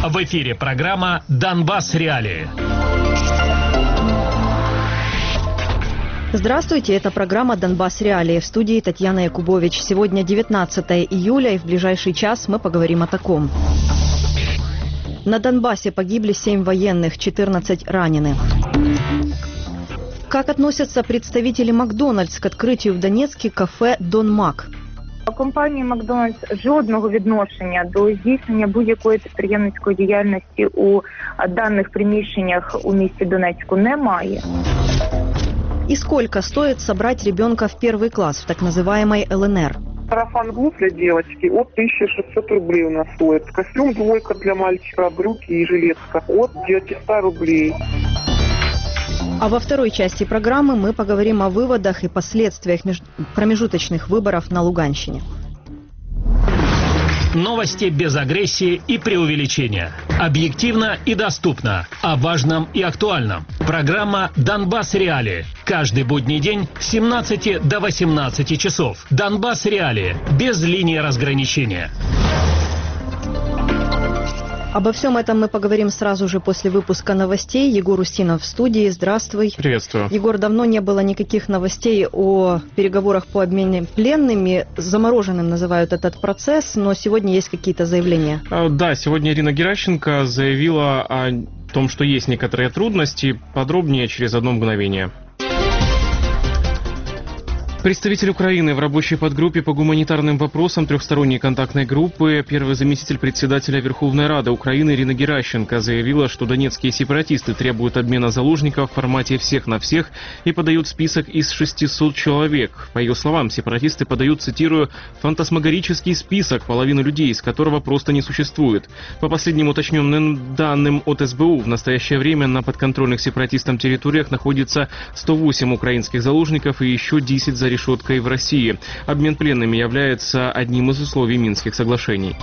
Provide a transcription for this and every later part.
В эфире программа «Донбасс. Реалии». Здравствуйте, это программа «Донбасс. Реалии». В студии Татьяна Якубович. Сегодня 19 июля, и в ближайший час мы поговорим о таком. На Донбассе погибли 7 военных, 14 ранены. Как относятся представители Макдональдс к открытию в Донецке кафе «Дон Мак»? Компанії «Макдональдс» жодного відношення до здійснення будь-якої підприємницької діяльності у даних приміщеннях у місті Донецьку немає. И сколько стоит собрать ребенка в первый класс в так называемой ЛНР? Сарафан глуп для девочки от 1600 рублей у нас стоит. Костюм двойка для мальчика, брюки и жилетка от 900 рублей. А во второй части программы мы поговорим о выводах и последствиях промежуточных выборов на Луганщине. Новости без агрессии и преувеличения. Объективно и доступно. О важном и актуальном. Программа «Донбасс. Реалии». Каждый будний день с 17 до 18 часов. «Донбасс. Реалии». Без линии разграничения. Обо всем этом мы поговорим сразу же после выпуска новостей. Егор Устинов в студии. Здравствуй. Приветствую. Егор, давно не было никаких новостей о переговорах по обмену пленными. Замороженным называют этот процесс, но сегодня есть какие-то заявления. Да, сегодня Ирина Геращенко заявила о том, что есть некоторые трудности. Подробнее через одно мгновение. Представитель Украины в рабочей подгруппе по гуманитарным вопросам трехсторонней контактной группы, первый заместитель председателя Верховной Рады Украины Ирина Геращенко заявила, что донецкие сепаратисты требуют обмена заложников в формате всех на всех и подают список из 600 человек. По ее словам, сепаратисты подают, цитирую, «фантасмагорический список, половину людей, из которого просто не существует». По последним уточненным данным от СБУ, в настоящее время на подконтрольных сепаратистам территориях находится 108 украинских заложников и еще 10 за решеткой в России. Обмен пленными является одним из условий Минских соглашений.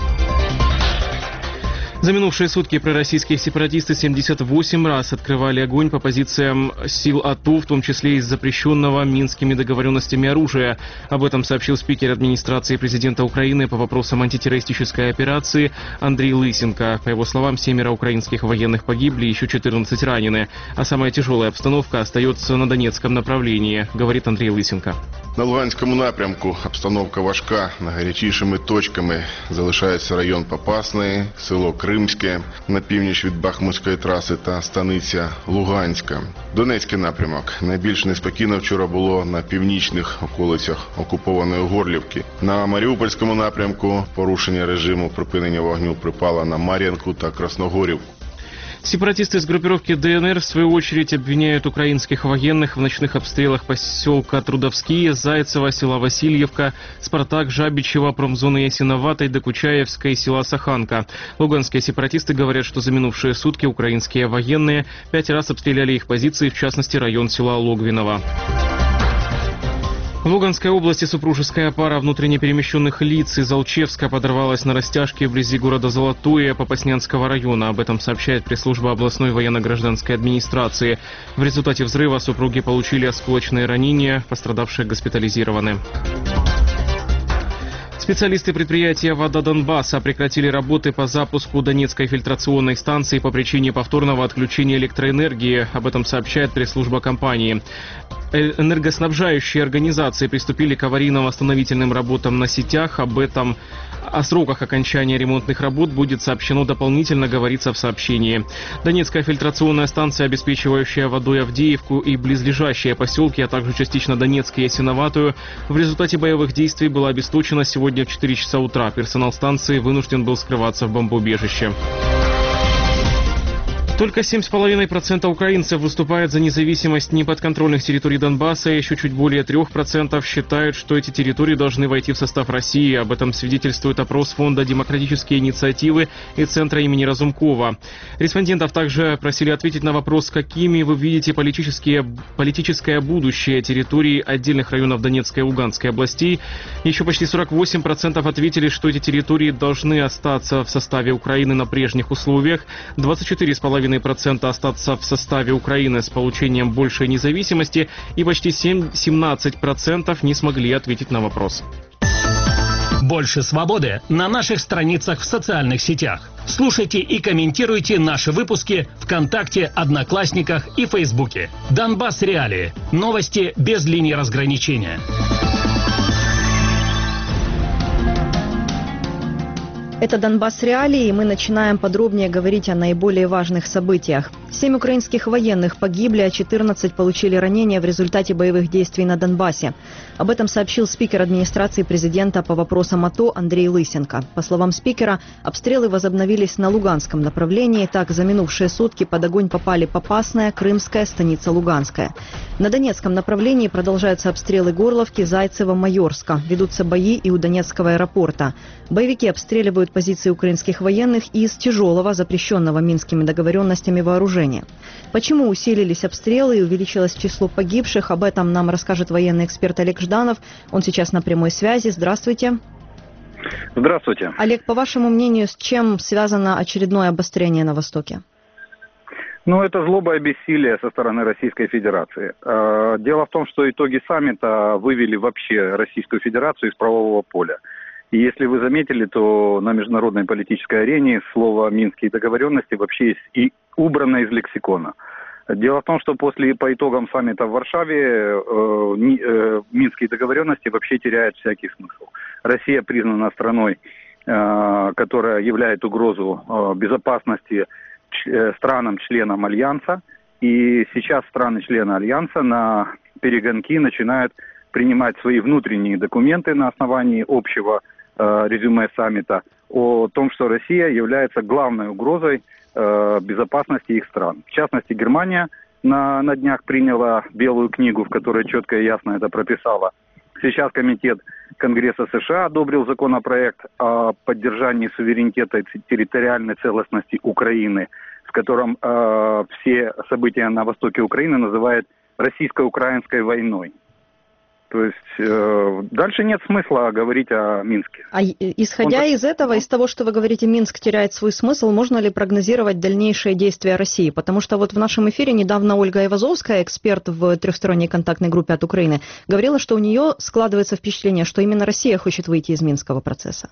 За минувшие сутки пророссийские сепаратисты 78 раз открывали огонь по позициям сил АТО, в том числе из запрещенного Минскими договоренностями оружия. Об этом сообщил спикер администрации президента Украины по вопросам антитеррористической операции Андрей Лысенко. По его словам, 7 украинских военных погибли, еще 14 ранены. А самая тяжелая обстановка остается на Донецком направлении, говорит Андрей Лысенко. На Луганському напрямку обстановка важка. Найгарячішими точками залишається район Попасної, село Кримське, на північ від Бахмутської траси та станиця Луганська. Донецький напрямок. Найбільш неспокійно вчора було на північних околицях окупованої Горлівки. На Маріупольському напрямку порушення режиму припинення вогню припало на Мар'їнку та Красногорівку. Сепаратисты из группировки ДНР в свою очередь обвиняют украинских военных в ночных обстрелах поселка Трудовские, Зайцева, села Васильевка, Спартак, Жабичева, промзоны Ясиноватой, Докучаевской, села Саханка. Луганские сепаратисты говорят, что за минувшие сутки украинские военные 5 раз обстреляли их позиции, в частности район села Логвиново. В Луганской области супружеская пара внутренне перемещенных лиц из Алчевска подорвалась на растяжке вблизи города Золотое Попаснянского района. Об этом сообщает пресс-служба областной военно-гражданской администрации. В результате взрыва супруги получили осколочные ранения, пострадавшие госпитализированы. Специалисты предприятия «Вода Донбасса» прекратили работы по запуску Донецкой фильтрационной станции по причине повторного отключения электроэнергии. Об этом сообщает пресс-служба компании. Энергоснабжающие организации приступили к аварийно-восстановительным работам на сетях. О сроках окончания ремонтных работ будет сообщено дополнительно, говорится в сообщении. Донецкая фильтрационная станция, обеспечивающая водой Авдеевку и близлежащие поселки, а также частично Донецк и Ясиноватую, в результате боевых действий была обесточена сегодня в 4 часа утра. Персонал станции вынужден был скрываться в бомбоубежище. Только 7,5% украинцев выступают за независимость неподконтрольных территорий Донбасса, и еще чуть более 3% считают, что эти территории должны войти в состав России. Об этом свидетельствует опрос фонда «Демократические инициативы» и Центра имени Разумкова. Респондентов также просили ответить на вопрос, какими вы видите политическое будущее территорий отдельных районов Донецкой и Луганской областей. Еще почти 48% ответили, что эти территории должны остаться в составе Украины на прежних условиях, 24,5% остаться в составе Украины с получением большей независимости, и почти 17% не смогли ответить на вопрос. Больше свободы на наших страницах в социальных сетях. Слушайте и комментируйте наши выпуски ВКонтакте, Одноклассниках и Фейсбуке. Донбасс Реалии. Новости без линии разграничения. Это «Донбасс Реалии», и мы начинаем подробнее говорить о наиболее важных событиях. 7 украинских военных погибли, а 14 получили ранения в результате боевых действий на Донбассе. Об этом сообщил спикер администрации президента по вопросам АТО Андрей Лысенко. По словам спикера, обстрелы возобновились на Луганском направлении. Так, за минувшие сутки под огонь попали Попасная, Крымская, станица Луганская. На Донецком направлении продолжаются обстрелы Горловки, Зайцева, Майорска. Ведутся бои и у Донецкого аэропорта. Боевики обстреливают позиции украинских военных из тяжелого, запрещенного Минскими договоренностями вооружения. Почему усилились обстрелы и увеличилось число погибших, об этом нам расскажет военный эксперт Олег Жданов. Он сейчас на прямой связи. Здравствуйте. Здравствуйте. Олег, по вашему мнению, с чем связано очередное обострение на Востоке? Это злоба и бессилие со стороны Российской Федерации. Дело в том, что итоги саммита вывели вообще Российскую Федерацию из правового поля. И если вы заметили, то на международной политической арене слово «Минские договоренности» вообще есть и убрано из лексикона. Дело в том, что по итогам саммита в Варшаве Минские договоренности вообще теряют всякий смысл. Россия признана страной, которая являет угрозу безопасности странам-членам Альянса. И сейчас страны-члены Альянса на перегонки начинают принимать свои внутренние документы на основании общего резюме саммита о том, что Россия является главной угрозой безопасности их стран. В частности, Германия на днях приняла белую книгу, в которой четко и ясно это прописала. Сейчас комитет Конгресса США одобрил законопроект о поддержании суверенитета и территориальной целостности Украины, в котором все события на востоке Украины называют российско-украинской войной. То есть дальше нет смысла говорить о Минске. А исходя из этого, из того, что вы говорите, Минск теряет свой смысл, можно ли прогнозировать дальнейшие действия России? Потому что вот в нашем эфире недавно Ольга Айвазовская, эксперт в трехсторонней контактной группе от Украины, говорила, что у нее складывается впечатление, что именно Россия хочет выйти из Минского процесса.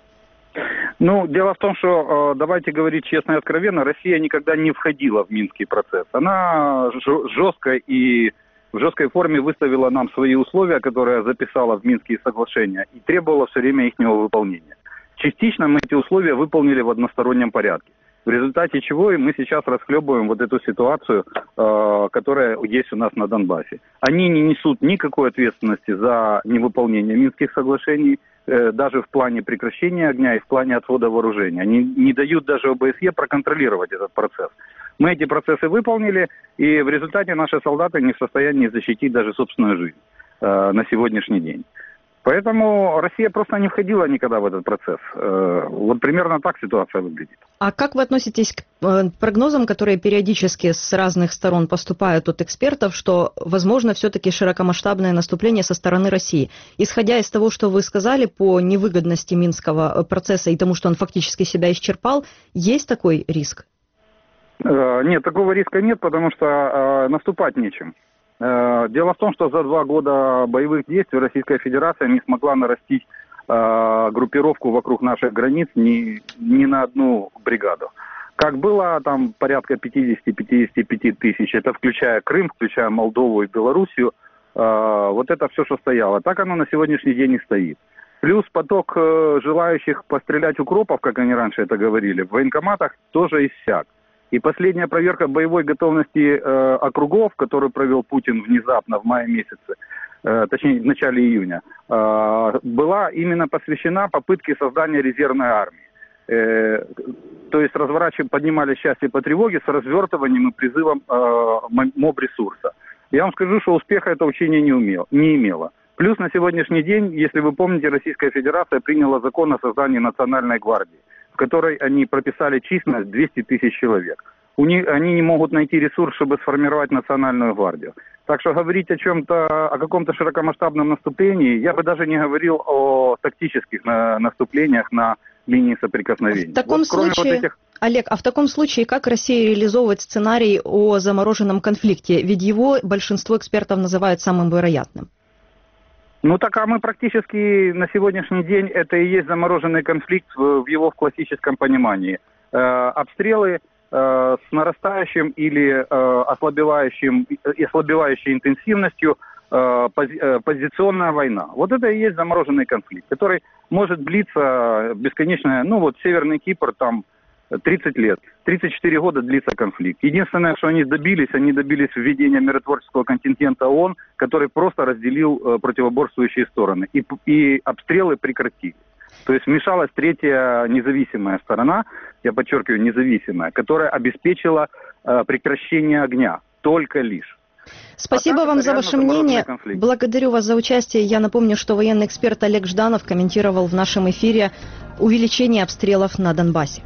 Дело в том, что, давайте говорить честно и откровенно, Россия никогда не входила в Минский процесс. Она жестко и в жесткой форме выставила нам свои условия, которые записала в Минские соглашения, и требовала все время их выполнения. Частично мы эти условия выполнили в одностороннем порядке, в результате чего мы сейчас расхлебываем вот эту ситуацию, которая есть у нас на Донбассе. Они не несут никакой ответственности за невыполнение Минских соглашений, даже в плане прекращения огня и в плане отвода вооружения. Они не дают даже ОБСЕ проконтролировать этот процесс. Мы эти процессы выполнили, и в результате наши солдаты не в состоянии защитить даже собственную жизнь на сегодняшний день. Поэтому Россия просто не входила никогда в этот процесс. Вот примерно так ситуация выглядит. А как вы относитесь к прогнозам, которые периодически с разных сторон поступают от экспертов, что возможно все-таки широкомасштабное наступление со стороны России? Исходя из того, что вы сказали по невыгодности Минского процесса и тому, что он фактически себя исчерпал, есть такой риск? Нет, такого риска нет, потому что наступать нечем. Дело в том, что за 2 года боевых действий Российская Федерация не смогла нарастить группировку вокруг наших границ ни на одну бригаду. Как было там порядка 50-55 тысяч, это включая Крым, включая Молдову и Белоруссию, вот это все, что стояло. Так оно на сегодняшний день и стоит. Плюс поток желающих пострелять укропов, как они раньше это говорили, в военкоматах тоже иссяк. И последняя проверка боевой готовности округов, которую провел Путин внезапно в мае месяце, точнее в начале июня, была именно посвящена попытке создания резервной армии. То есть поднимались части по тревоге с развертыванием и призывом моб-ресурса. Я вам скажу, что успеха это учение не имело. Плюс на сегодняшний день, если вы помните, Российская Федерация приняла закон о создании Национальной гвардии, в которой они прописали численность 200 тысяч человек. Они не могут найти ресурс, чтобы сформировать Национальную гвардию. Так что говорить о каком-то широкомасштабном наступлении, я бы даже не говорил о тактических наступлениях на линии соприкосновения. В таком случае, Олег, а в таком случае как Россия реализовывает сценарий о замороженном конфликте? Ведь его большинство экспертов называют самым вероятным. Ну так, а мы практически на сегодняшний день, это и есть замороженный конфликт в его классическом понимании. Обстрелы с нарастающим или ослабевающей интенсивностью, позиционная война. Вот это и есть замороженный конфликт, который может длиться бесконечно. Ну вот Северный Кипр, там 30 лет, 34 года длится конфликт. Единственное, что они добились введения миротворческого контингента ООН, который просто разделил противоборствующие стороны. И обстрелы прекратили. То есть вмешалась третья независимая сторона, я подчеркиваю, независимая, которая обеспечила прекращение огня. Только лишь. Спасибо вам за ваше мнение. Конфликт. Благодарю вас за участие. Я напомню, что военный эксперт Олег Жданов комментировал в нашем эфире увеличение обстрелов на Донбассе.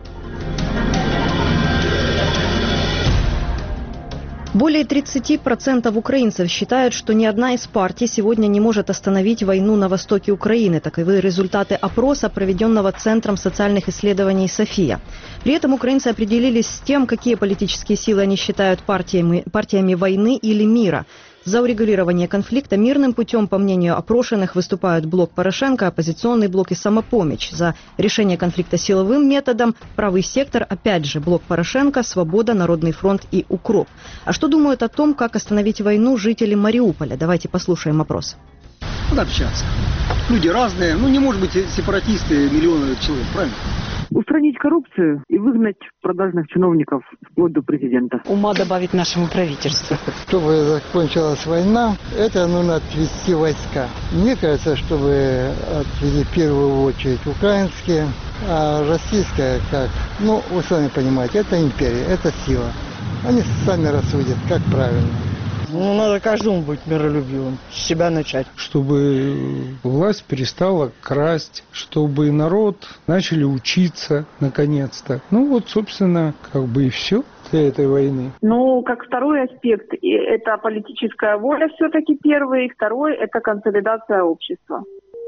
Более 30% украинцев считают, что ни одна из партий сегодня не может остановить войну на востоке Украины. Таковы результаты опроса, проведенного Центром социальных исследований «София». При этом украинцы определились с тем, какие политические силы они считают партиями войны или мира. За урегулирование конфликта мирным путем, по мнению опрошенных, выступают блок Порошенко, оппозиционный блок и самопомощь. За решение конфликта силовым методом правый сектор, опять же, блок Порошенко, Свобода, Народный фронт и УКРОП. А что думают о том, как остановить войну жители Мариуполя? Давайте послушаем опрос. Надо общаться. Люди разные. Не может быть сепаратисты миллионы человек, правильно? Устранить коррупцию и выгнать продажных чиновников вплоть до президента. Ума добавить нашему правительству. Чтобы закончилась война, это нужно отвести войска. Мне кажется, чтобы отвели в первую очередь украинские, а российская, как, вы сами понимаете, это империя, это сила. Они сами рассудят, как правильно. Надо каждому быть миролюбивым, с себя начать. Чтобы власть перестала красть, чтобы народ начали учиться наконец-то. Собственно, и все для этой войны. Как второй аспект, это политическая воля все-таки первый, и второй – это консолидация общества.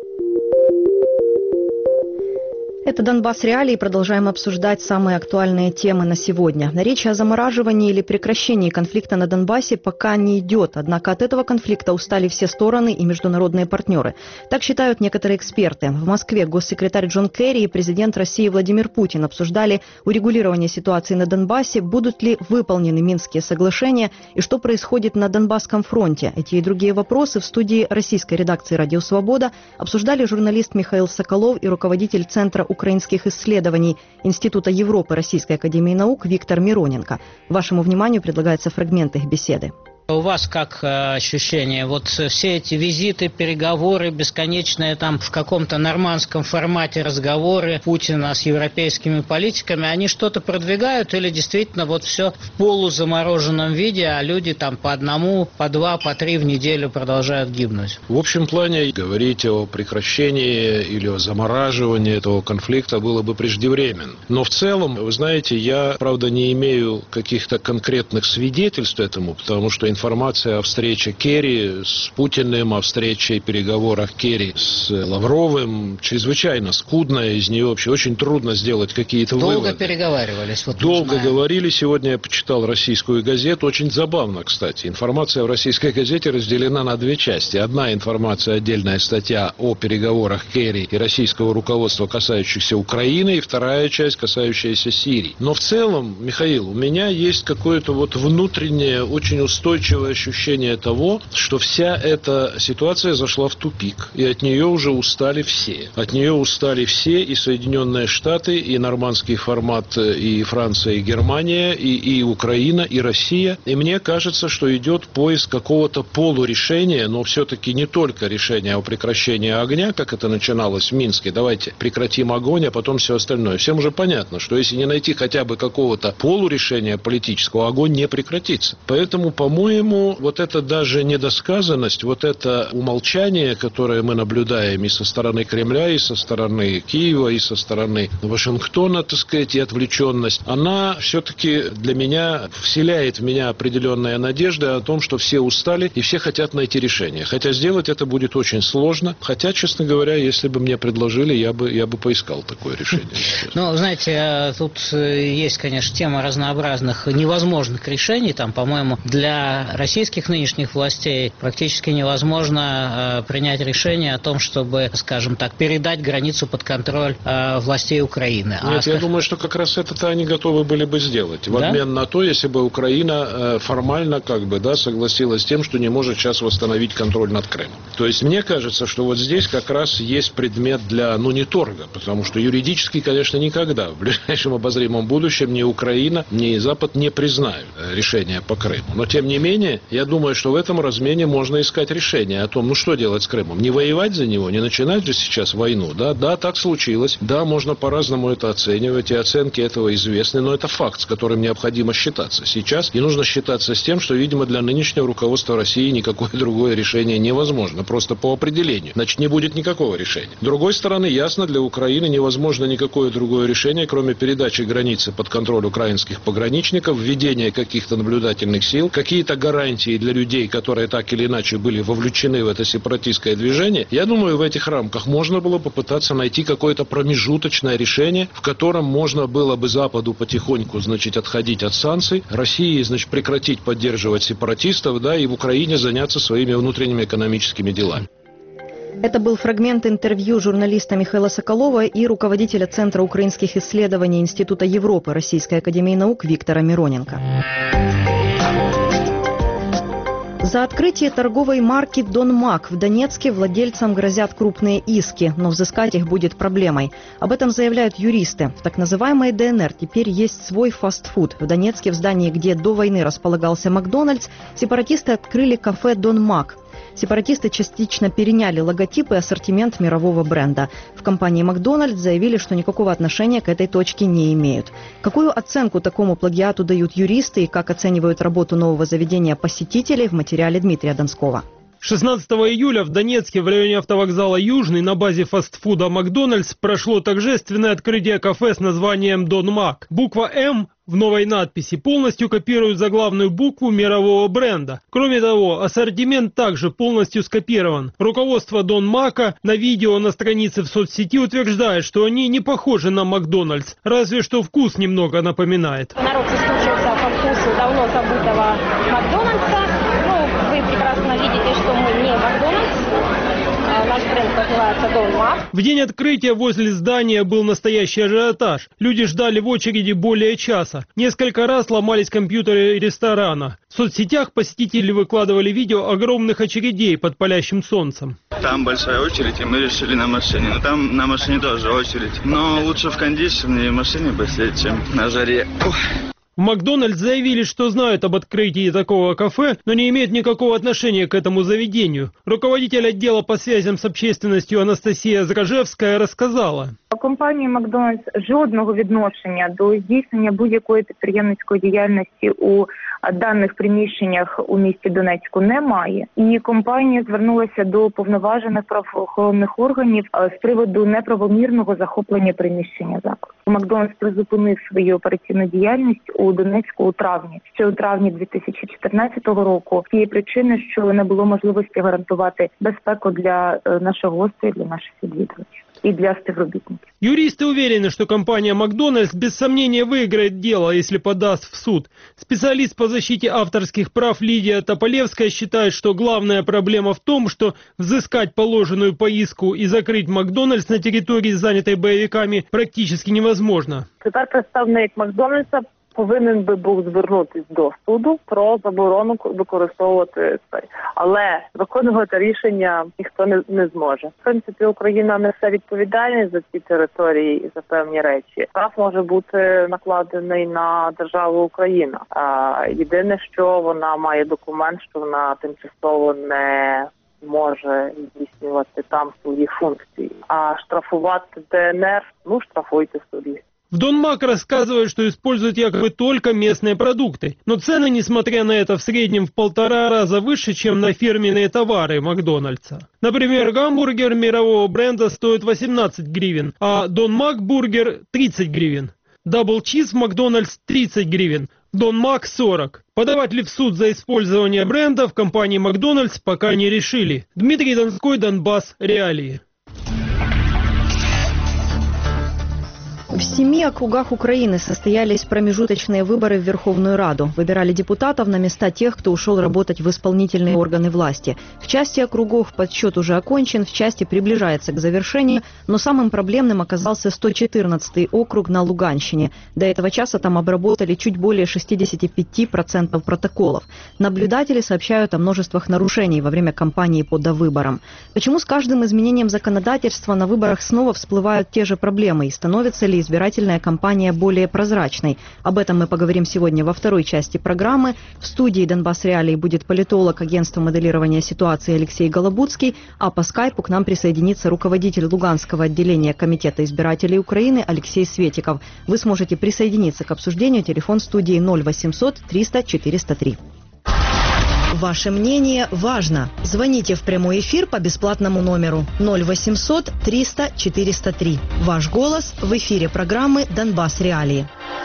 Это «Донбасс Реалии». Продолжаем обсуждать самые актуальные темы на сегодня. Речь о замораживании или прекращении конфликта на Донбассе пока не идет. Однако от этого конфликта устали все стороны и международные партнеры. Так считают некоторые эксперты. В Москве госсекретарь Джон Керри и президент России Владимир Путин обсуждали урегулирование ситуации на Донбассе, будут ли выполнены Минские соглашения и что происходит на Донбасском фронте. Эти и другие вопросы в студии российской редакции «Радио Свобода» обсуждали журналист Михаил Соколов и руководитель Центра украинских исследований Института Европы Российской академии наук Виктор Мироненко. Вашему вниманию предлагается фрагмент их беседы. У вас как ощущение? Все эти визиты, переговоры, бесконечные в каком-то нормандском формате разговоры Путина с европейскими политиками, они что-то продвигают или действительно все в полузамороженном виде, а люди по одному, по два, по три в неделю продолжают гибнуть? В общем плане говорить о прекращении или о замораживании этого конфликта было бы преждевременно. Но в целом, вы знаете, я, правда, не имею каких-то конкретных свидетельств этому, потому что информация о встрече Керри с Путиным, о встрече и переговорах Керри с Лавровым чрезвычайно скудная. Из нее вообще очень трудно сделать какие-то выводы. Долго переговаривались. Долго говорили. Сегодня я почитал российскую газету. Очень забавно, кстати. Информация в российской газете разделена на две части. Одна информация, отдельная статья о переговорах Керри и российского руководства, касающихся Украины, и вторая часть, касающаяся Сирии. Но в целом, Михаил, у меня есть какое-то внутреннее, очень устойчивое ощущение того, что вся эта ситуация зашла в тупик, и от нее уже устали все. От нее устали все, и Соединенные Штаты, и нормандский формат, и Франция, и Германия, и Украина, и Россия. И мне кажется, что идет поиск какого-то полурешения, но все-таки не только решения о прекращении огня, как это начиналось в Минске. Давайте прекратим огонь, а потом все остальное. Всем уже понятно, что если не найти хотя бы какого-то полурешения политического, огонь не прекратится. Поэтому, по-моему, эта даже недосказанность, это умолчание, которое мы наблюдаем и со стороны Кремля, и со стороны Киева, и со стороны Вашингтона, и отвлеченность, она все-таки для меня вселяет в меня определенная надежда о том, что все устали и все хотят найти решение. Хотя сделать это будет очень сложно. Хотя, честно говоря, если бы мне предложили, я бы поискал такое решение. Знаете, тут есть, конечно, тема разнообразных невозможных решений. По-моему, для для российских нынешних властей практически невозможно принять решение о том, чтобы, скажем так, передать границу под контроль властей Украины. Нет, я думаю, что как раз это-то они готовы были бы сделать. В обмен на то, если бы Украина формально согласилась с тем, что не может сейчас восстановить контроль над Крымом. То есть мне кажется, что вот здесь как раз есть предмет для, не торга, потому что юридически, конечно, никогда в ближайшем обозримом будущем ни Украина, ни Запад не признают решение по Крыму. Но тем не менее, я думаю, что в этом размене можно искать решение о том, что делать с Крымом. Не воевать за него, не начинать же сейчас войну. Да, так случилось. Да, можно по-разному это оценивать, и оценки этого известны, но это факт, с которым необходимо считаться сейчас. И нужно считаться с тем, что, видимо, для нынешнего руководства России никакое другое решение невозможно, просто по определению. Значит, не будет никакого решения. С другой стороны, ясно, для Украины невозможно никакое другое решение, кроме передачи границы под контроль украинских пограничников, введения каких-то наблюдательных сил, какие-то гарантии для людей, которые так или иначе были вовлечены в это сепаратистское движение. Я думаю, в этих рамках можно было попытаться найти какое-то промежуточное решение, в котором можно было бы Западу потихоньку, отходить от санкций, России, прекратить поддерживать сепаратистов, и в Украине заняться своими внутренними экономическими делами. Это был фрагмент интервью журналиста Михаила Соколова и руководителя Центра украинских исследований Института Европы Российской академии наук Виктора Мироненко. За открытие торговой марки «Дон Мак» в Донецке владельцам грозят крупные иски, но взыскать их будет проблемой. Об этом заявляют юристы. В так называемой ДНР теперь есть свой фастфуд. В Донецке, в здании, где до войны располагался Макдональдс, сепаратисты открыли кафе «Дон Мак». Сепаратисты частично переняли логотип и ассортимент мирового бренда. В компании «Макдональдс» заявили, что никакого отношения к этой точке не имеют. Какую оценку такому плагиату дают юристы и как оценивают работу нового заведения посетителей, в материале Дмитрия Донского. 16 июля в Донецке в районе автовокзала «Южный» на базе фастфуда «Макдональдс» прошло торжественное открытие кафе с названием «Дон Мак». Буква «М» в новой надписи полностью копирует заглавную букву мирового бренда. Кроме того, ассортимент также полностью скопирован. Руководство «Дон Мака» на видео на странице в соцсети утверждает, что они не похожи на «Макдональдс», разве что вкус немного напоминает. Народ соскучился по вкусу давно забытого «Макдональдса». Вы прекрасно видите, что мы не «Макдональдс». Наш бренд называется «Дон Мак». В день открытия возле здания был настоящий ажиотаж. Люди ждали в очереди более часа. Несколько раз ломались компьютеры ресторана. В соцсетях посетители выкладывали видео огромных очередей под палящим солнцем. Там большая очередь, и мы решили на машине. Но там на машине тоже очередь. Но лучше в кондиционной машине посидеть, чем на жаре. В «Макдональдс» заявили, что знают об открытии такого кафе, но не имеют никакого отношения к этому заведению. Руководитель отдела по связям с общественностью Анастасия Зражевская рассказала. Компанії «Макдональдс» жодного відношення до здійснення будь-якої підприємницької діяльності у даних приміщеннях у місті Донецьку немає. І компанія звернулася до повноважених правоохоронних органів з приводу неправомірного захоплення приміщення закладу. «Макдональдс» призупинив свою операційну діяльність у Донецьку у травні. Ще у травні 2014 року. З тієї причини, що не було можливості гарантувати безпеку для нашого гостя і для наших відвідувачів. И для співробітників. Юристы уверены, что компания «Макдональдс» без сомнения выиграет дело, если подаст в суд. Специалист по защите авторских прав Лидия Тополевская считает, что главная проблема в том, что взыскать положенную по иску и закрыть «Макдональдс» на территории, занятой боевиками, практически невозможно. Тепер представник «Макдональдса» повинен би був звернутися до суду про заборону використовувати цей. Але виконувати рішення ніхто не зможе. В принципі, Україна несе відповідальність за ці території і за певні речі. Штраф може бути накладений на державу Україна. Єдине, що вона має документ, що вона тимчасово не може здійснювати там свої функції. А штрафувати ДНР, штрафуйте собі. В «Дон Мак» рассказывают, что используют якобы только местные продукты. Но цены, несмотря на это, в среднем в 1,5 раза выше, чем на фирменные товары «Макдональдса». Например, гамбургер мирового бренда стоит 18 гривен, а «Дон Мак» бургер 30 гривен. Дабл чиз в «Макдональдс» 30 гривен, в «Дон Мак» 40. Подавать ли в суд за использование бренда в компании «Макдональдс» пока не решили. Дмитрий Донской, Донбасс, реалии. В 7 округах Украины состоялись промежуточные выборы в Верховную Раду. Выбирали депутатов на места тех, кто ушел работать в исполнительные органы власти. В части округов подсчет уже окончен, в части приближается к завершению, но самым проблемным оказался 114-й округ на Луганщине. До этого часа там обработали чуть более 65% протоколов. Наблюдатели сообщают о множествах нарушений во время кампании по довыборам. Почему с каждым изменением законодательства на выборах снова всплывают те же проблемы и становится ли избирательная кампания более прозрачной? Об этом мы поговорим сегодня во второй части программы. В студии «Донбасс Реалии» будет политолог агентства моделирования ситуации Алексей Голобудский, а по скайпу к нам присоединится руководитель Луганского отделения Комитета избирателей Украины Алексей Светиков. Вы сможете присоединиться к обсуждению. Телефон студии 0800 300 403. Ваше мнение важно. Звоните в прямой эфир по бесплатному номеру 0800 300 403. Ваш голос в эфире программы «Донбасс Реалии».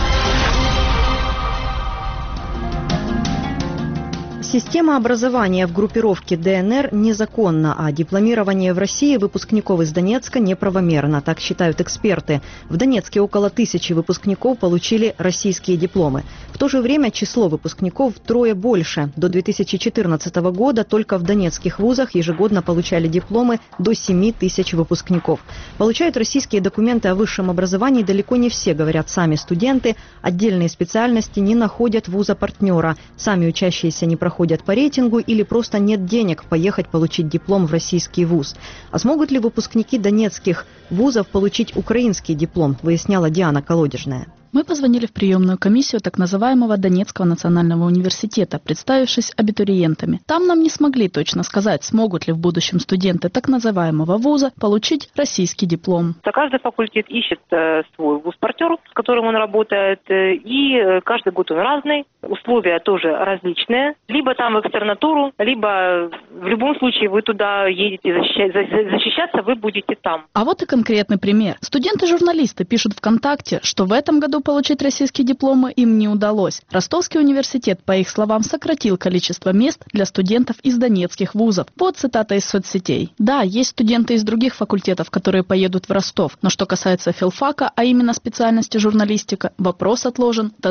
Система образования в группировке ДНР незаконна, а дипломирование в России выпускников из Донецка неправомерно, так считают эксперты. В Донецке около 1000 выпускников получили российские дипломы. В то же время число выпускников втрое больше. До 2014 года только в донецких вузах ежегодно получали дипломы до 7000 выпускников. Получают российские документы о высшем образовании далеко не все, говорят сами студенты. Отдельные специальности не находят вуза-партнера. Сами учащиеся не проходят по рейтингу или просто нет денег поехать получить диплом в российский вуз. А смогут ли выпускники донецких вузов получить украинский диплом, выясняла Диана Колодежная. Мы позвонили в приемную комиссию так называемого Донецкого национального университета, представившись абитуриентами. Там нам не смогли точно сказать, смогут ли в будущем студенты так называемого вуза получить российский диплом. Каждый факультет ищет свой вуз-партнер, с которым он работает, и каждый год он разный, условия тоже различные. Либо там в экстернатуру, либо в любом случае вы туда едете защищаться, вы будете там. А вот и конкретный пример. Студенты-журналисты пишут ВКонтакте, что в этом году получить российские дипломы им не удалось. Ростовский университет, по их словам, сократил количество мест для студентов из донецких вузов. Вот цитата из соцсетей. Да, есть студенты из других факультетов, которые поедут в Ростов. Но что касается филфака, а именно специальности журналистика, вопрос отложен до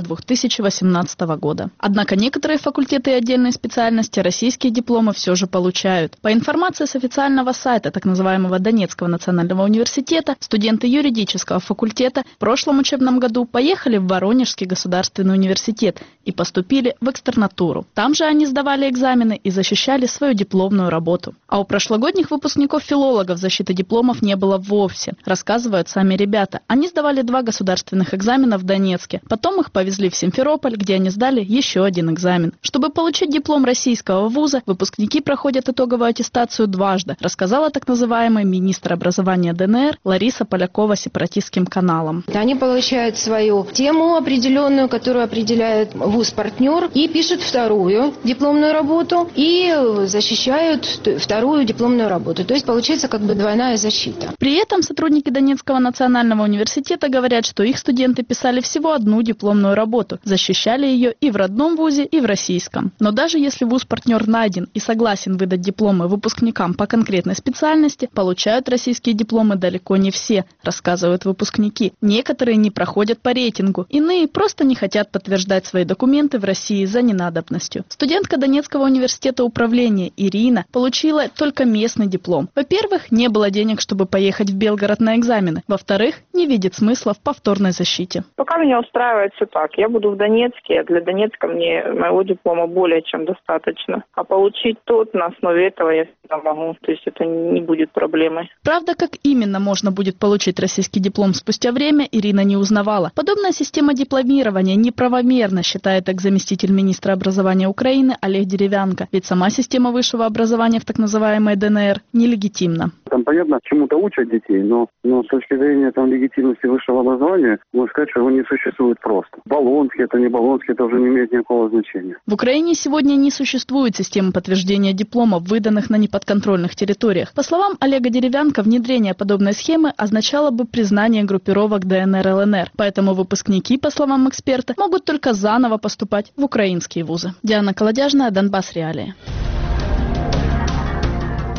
2018 года. Однако некоторые факультеты и отдельные специальности российские дипломы все же получают. По информации с официального сайта так называемого Донецкого национального университета, студенты юридического факультета в прошлом учебном году поехали в Воронежский государственный университет и поступили в экстернатуру. Там же они сдавали экзамены и защищали свою дипломную работу. А у прошлогодних выпускников-филологов защиты дипломов не было вовсе, рассказывают сами ребята. Они сдавали 2 государственных экзамена в Донецке. Потом их повезли в Симферополь, где они сдали еще 1 экзамен. Чтобы получить диплом российского вуза, выпускники проходят итоговую аттестацию дважды, рассказала так называемый министр образования ДНР Лариса Полякова сепаратистским каналам. Они получают свою тему определенную, которую определяет вуз-партнер, и пишут вторую дипломную работу, и защищают вторую дипломную работу. То есть получается как бы двойная защита. При этом сотрудники Донецкого национального университета говорят, что их студенты писали всего 1 дипломную работу, защищали ее и в родном вузе, и в российском. Но даже если вуз-партнер найден и согласен выдать дипломы выпускникам по конкретной специальности, получают российские дипломы далеко не все, рассказывают выпускники. Некоторые не проходят по рейтингу, иные просто не хотят подтверждать свои документы в России за ненадобностью. Студентка Донецкого университета управления Ирина получила только местный диплом. Во-первых, не было денег, чтобы поехать в Белгород на экзамены. Во-вторых, не видит смысла в повторной защите. Пока меня устраивает все так. Я буду в Донецке, для Донецка мне моего диплома более чем достаточно. А получить тот на основе этого я всегда могу. То есть это не будет проблемой. Правда, как именно можно будет получить российский диплом спустя время, Ирина не узнавала. Подобная система дипломирования неправомерна, считает экс-заместитель министра образования Украины Олег Деревянко. Ведь сама система высшего образования в так называемой ДНР нелегитимна. Там, понятно, чему-то учат детей, но с точки зрения легитимности высшего образования, можно сказать, что его не существует просто. Болонский, это не Болонский, это уже не имеет никакого значения. В Украине сегодня не существует системы подтверждения дипломов, выданных на неподконтрольных территориях. По словам Олега Деревянко, внедрение подобной схемы означало бы признание группировок ДНР ЛНР. Поэтому выпускники, по словам эксперта, могут только заново поступать в украинские вузы. Диана Колодежная, Донбасс Реалии.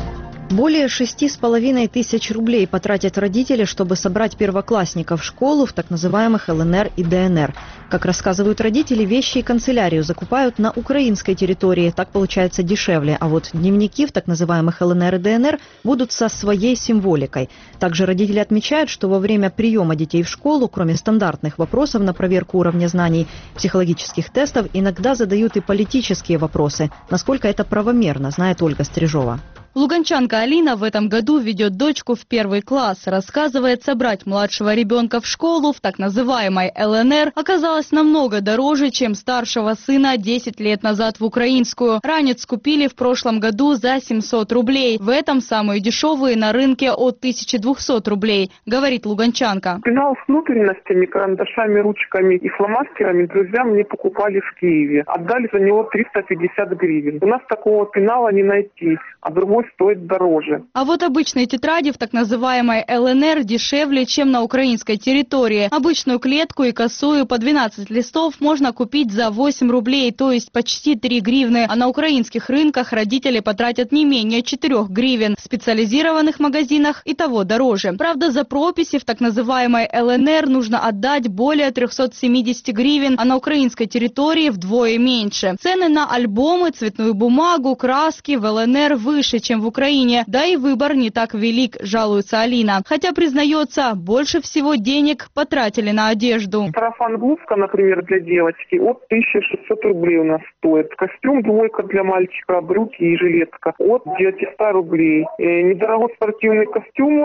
Более 6,5 тысяч рублей потратят родители, чтобы собрать первоклассников в школу в так называемых ЛНР и ДНР. Как рассказывают родители, вещи и канцелярию закупают на украинской территории. Так получается дешевле. А вот дневники в так называемых ЛНР и ДНР будут со своей символикой. Также родители отмечают, что во время приема детей в школу, кроме стандартных вопросов на проверку уровня знаний, психологических тестов, иногда задают и политические вопросы. Насколько это правомерно, знает Ольга Стрижова. Луганчанка Алина в этом году ведет дочку в 1 класс. Рассказывает, собрать младшего ребенка в школу в так называемой ЛНР оказалось намного дороже, чем старшего сына 10 лет назад в украинскую. Ранец купили в прошлом году за 700 рублей. В этом самые дешевые на рынке от 1200 рублей, говорит луганчанка. Пенал с внутренностями, карандашами, ручками и фломастерами друзья мне покупали в Киеве. Отдали за него 350 гривен. У нас такого пенала не найти, а другой стоит дороже. А вот обычные тетради в так называемой ЛНР дешевле, чем на украинской территории. Обычную клетку и косую по 12 листов можно купить за 8 рублей, то есть почти 3 гривны. А на украинских рынках родители потратят не менее 4 гривен. В специализированных магазинах и того дороже. Правда, за прописи в так называемой ЛНР нужно отдать более 370 гривен, а на украинской территории вдвое меньше. Цены на альбомы, цветную бумагу, краски в ЛНР выше, чем в Украине. Да и выбор не так велик, жалуется Алина. Хотя, признается, больше всего денег потратили на одежду. Сарафан-блузка, например, для девочки от 1600 рублей у нас стоит. Костюм двойка для мальчика, брюки и жилетка от 900 рублей. Недорогой спортивный костюм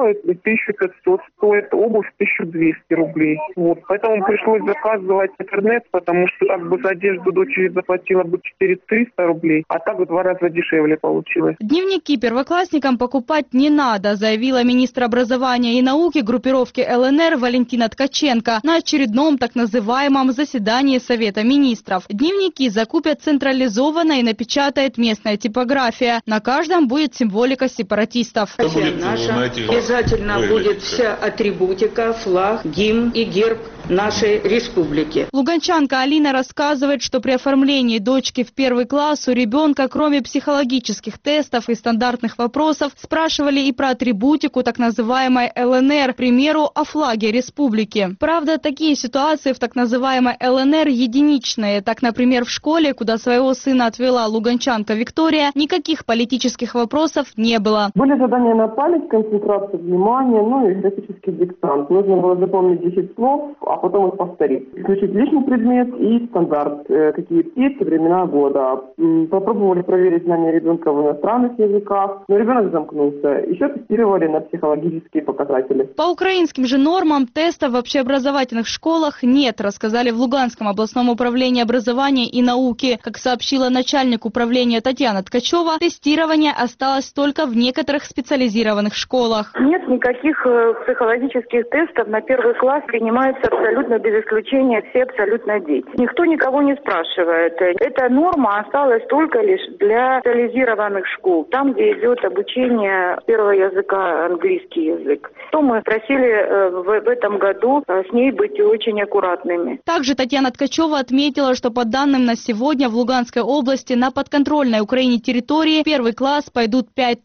1500 стоит, обувь 1200 рублей. Вот. Поэтому пришлось заказывать интернет, потому что так бы за одежду дочери заплатила бы 4300 рублей, а так в 2 раза дешевле получилось. Дневники первоклассникам покупать не надо, заявила министр образования и науки группировки ЛНР Валентина Ткаченко на очередном так называемом заседании Совета министров. Дневники закупят централизованно и напечатает местная типография. На каждом будет символика сепаратистов. Наша обязательно будет вся атрибутика, флаг, гимн и герб нашей республики. Луганчанка Алина рассказывает, что при оформлении дочки в 1 класс у ребенка, кроме психологических тестов и стандартных вопросов, спрашивали и про атрибутику так называемой ЛНР, к примеру, о флаге республики. Правда, такие ситуации в так называемой ЛНР единичные. Так, например, в школе, куда своего сына отвела луганчанка Виктория, никаких политических вопросов не было. Были задания на память, концентрация внимания, и графический диктант. Нужно было запомнить 10 слов, а потом их повторить. Исключить лишний предмет и стандарт, какие птицы, времена года. Попробовали проверить знания ребенка в иностранных языках, но ребенок замкнулся. Еще тестировали на психологические показатели. По украинским же нормам тестов в общеобразовательных школах нет, рассказали в Луганском областном управлении образования и науки. Как сообщила начальник управления Татьяна Ткачева, тестирование осталось только в некоторых специализированных школах. Нет никаких психологических тестов на 1 класс, принимаются абсолютно без исключения все абсолютно дети. Никто никого не спрашивает. Эта норма осталась только лишь для специализированных школ, там, где идет обучение первого языка английский язык. То мы просили в этом году с ней быть очень аккуратными. Также Татьяна Ткачева отметила, что по данным на сегодня в Луганской области на подконтрольной Украине территории в 1 класс пойдут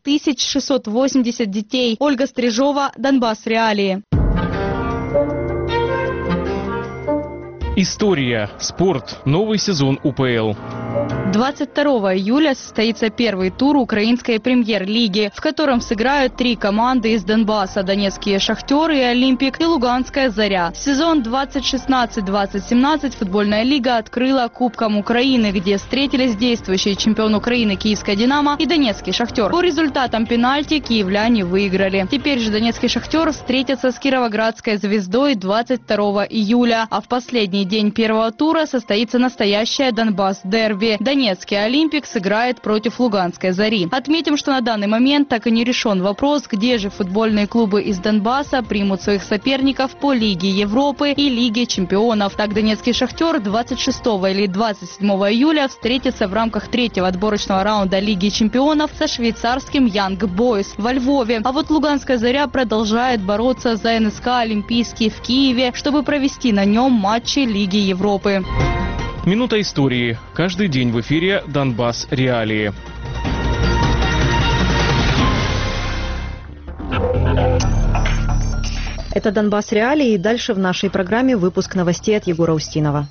5680 детей. Ольга Стрижова, Донбасс Реалии. История, спорт, новый сезон УПЛ. 22 июля состоится первый тур украинской премьер-лиги, в котором сыграют 3 команды из Донбасса: Донецкие «Шахтеры» и «Олимпик» и Луганская «Заря». Сезон 2016-2017 футбольная лига открыла Кубком Украины, где встретились действующий чемпион Украины Киевская «Динамо» и Донецкий «Шахтер». По результатам пенальти киевляне выиграли. Теперь же Донецкий «Шахтер» встретится с Кировоградской «Звездой» 22 июля, а в последний день первого тура состоится настоящее Донбасс-дерби. Донецкий «Олимпик» сыграет против Луганской «Зари». Отметим, что на данный момент так и не решен вопрос, где же футбольные клубы из Донбасса примут своих соперников по Лиге Европы и Лиге чемпионов. Так, Донецкий «Шахтер» 26 или 27 июля встретится в рамках 3-го отборочного раунда Лиги чемпионов со швейцарским Young Boys во Львове. А вот Луганская «Заря» продолжает бороться за НСК «Олимпийский» в Киеве, чтобы провести на нем матчи Лиги Европы. Минута истории. Каждый день в эфире «Донбасс Реалии». Это «Донбасс Реалии», и дальше в нашей программе выпуск новостей от Егора Устинова.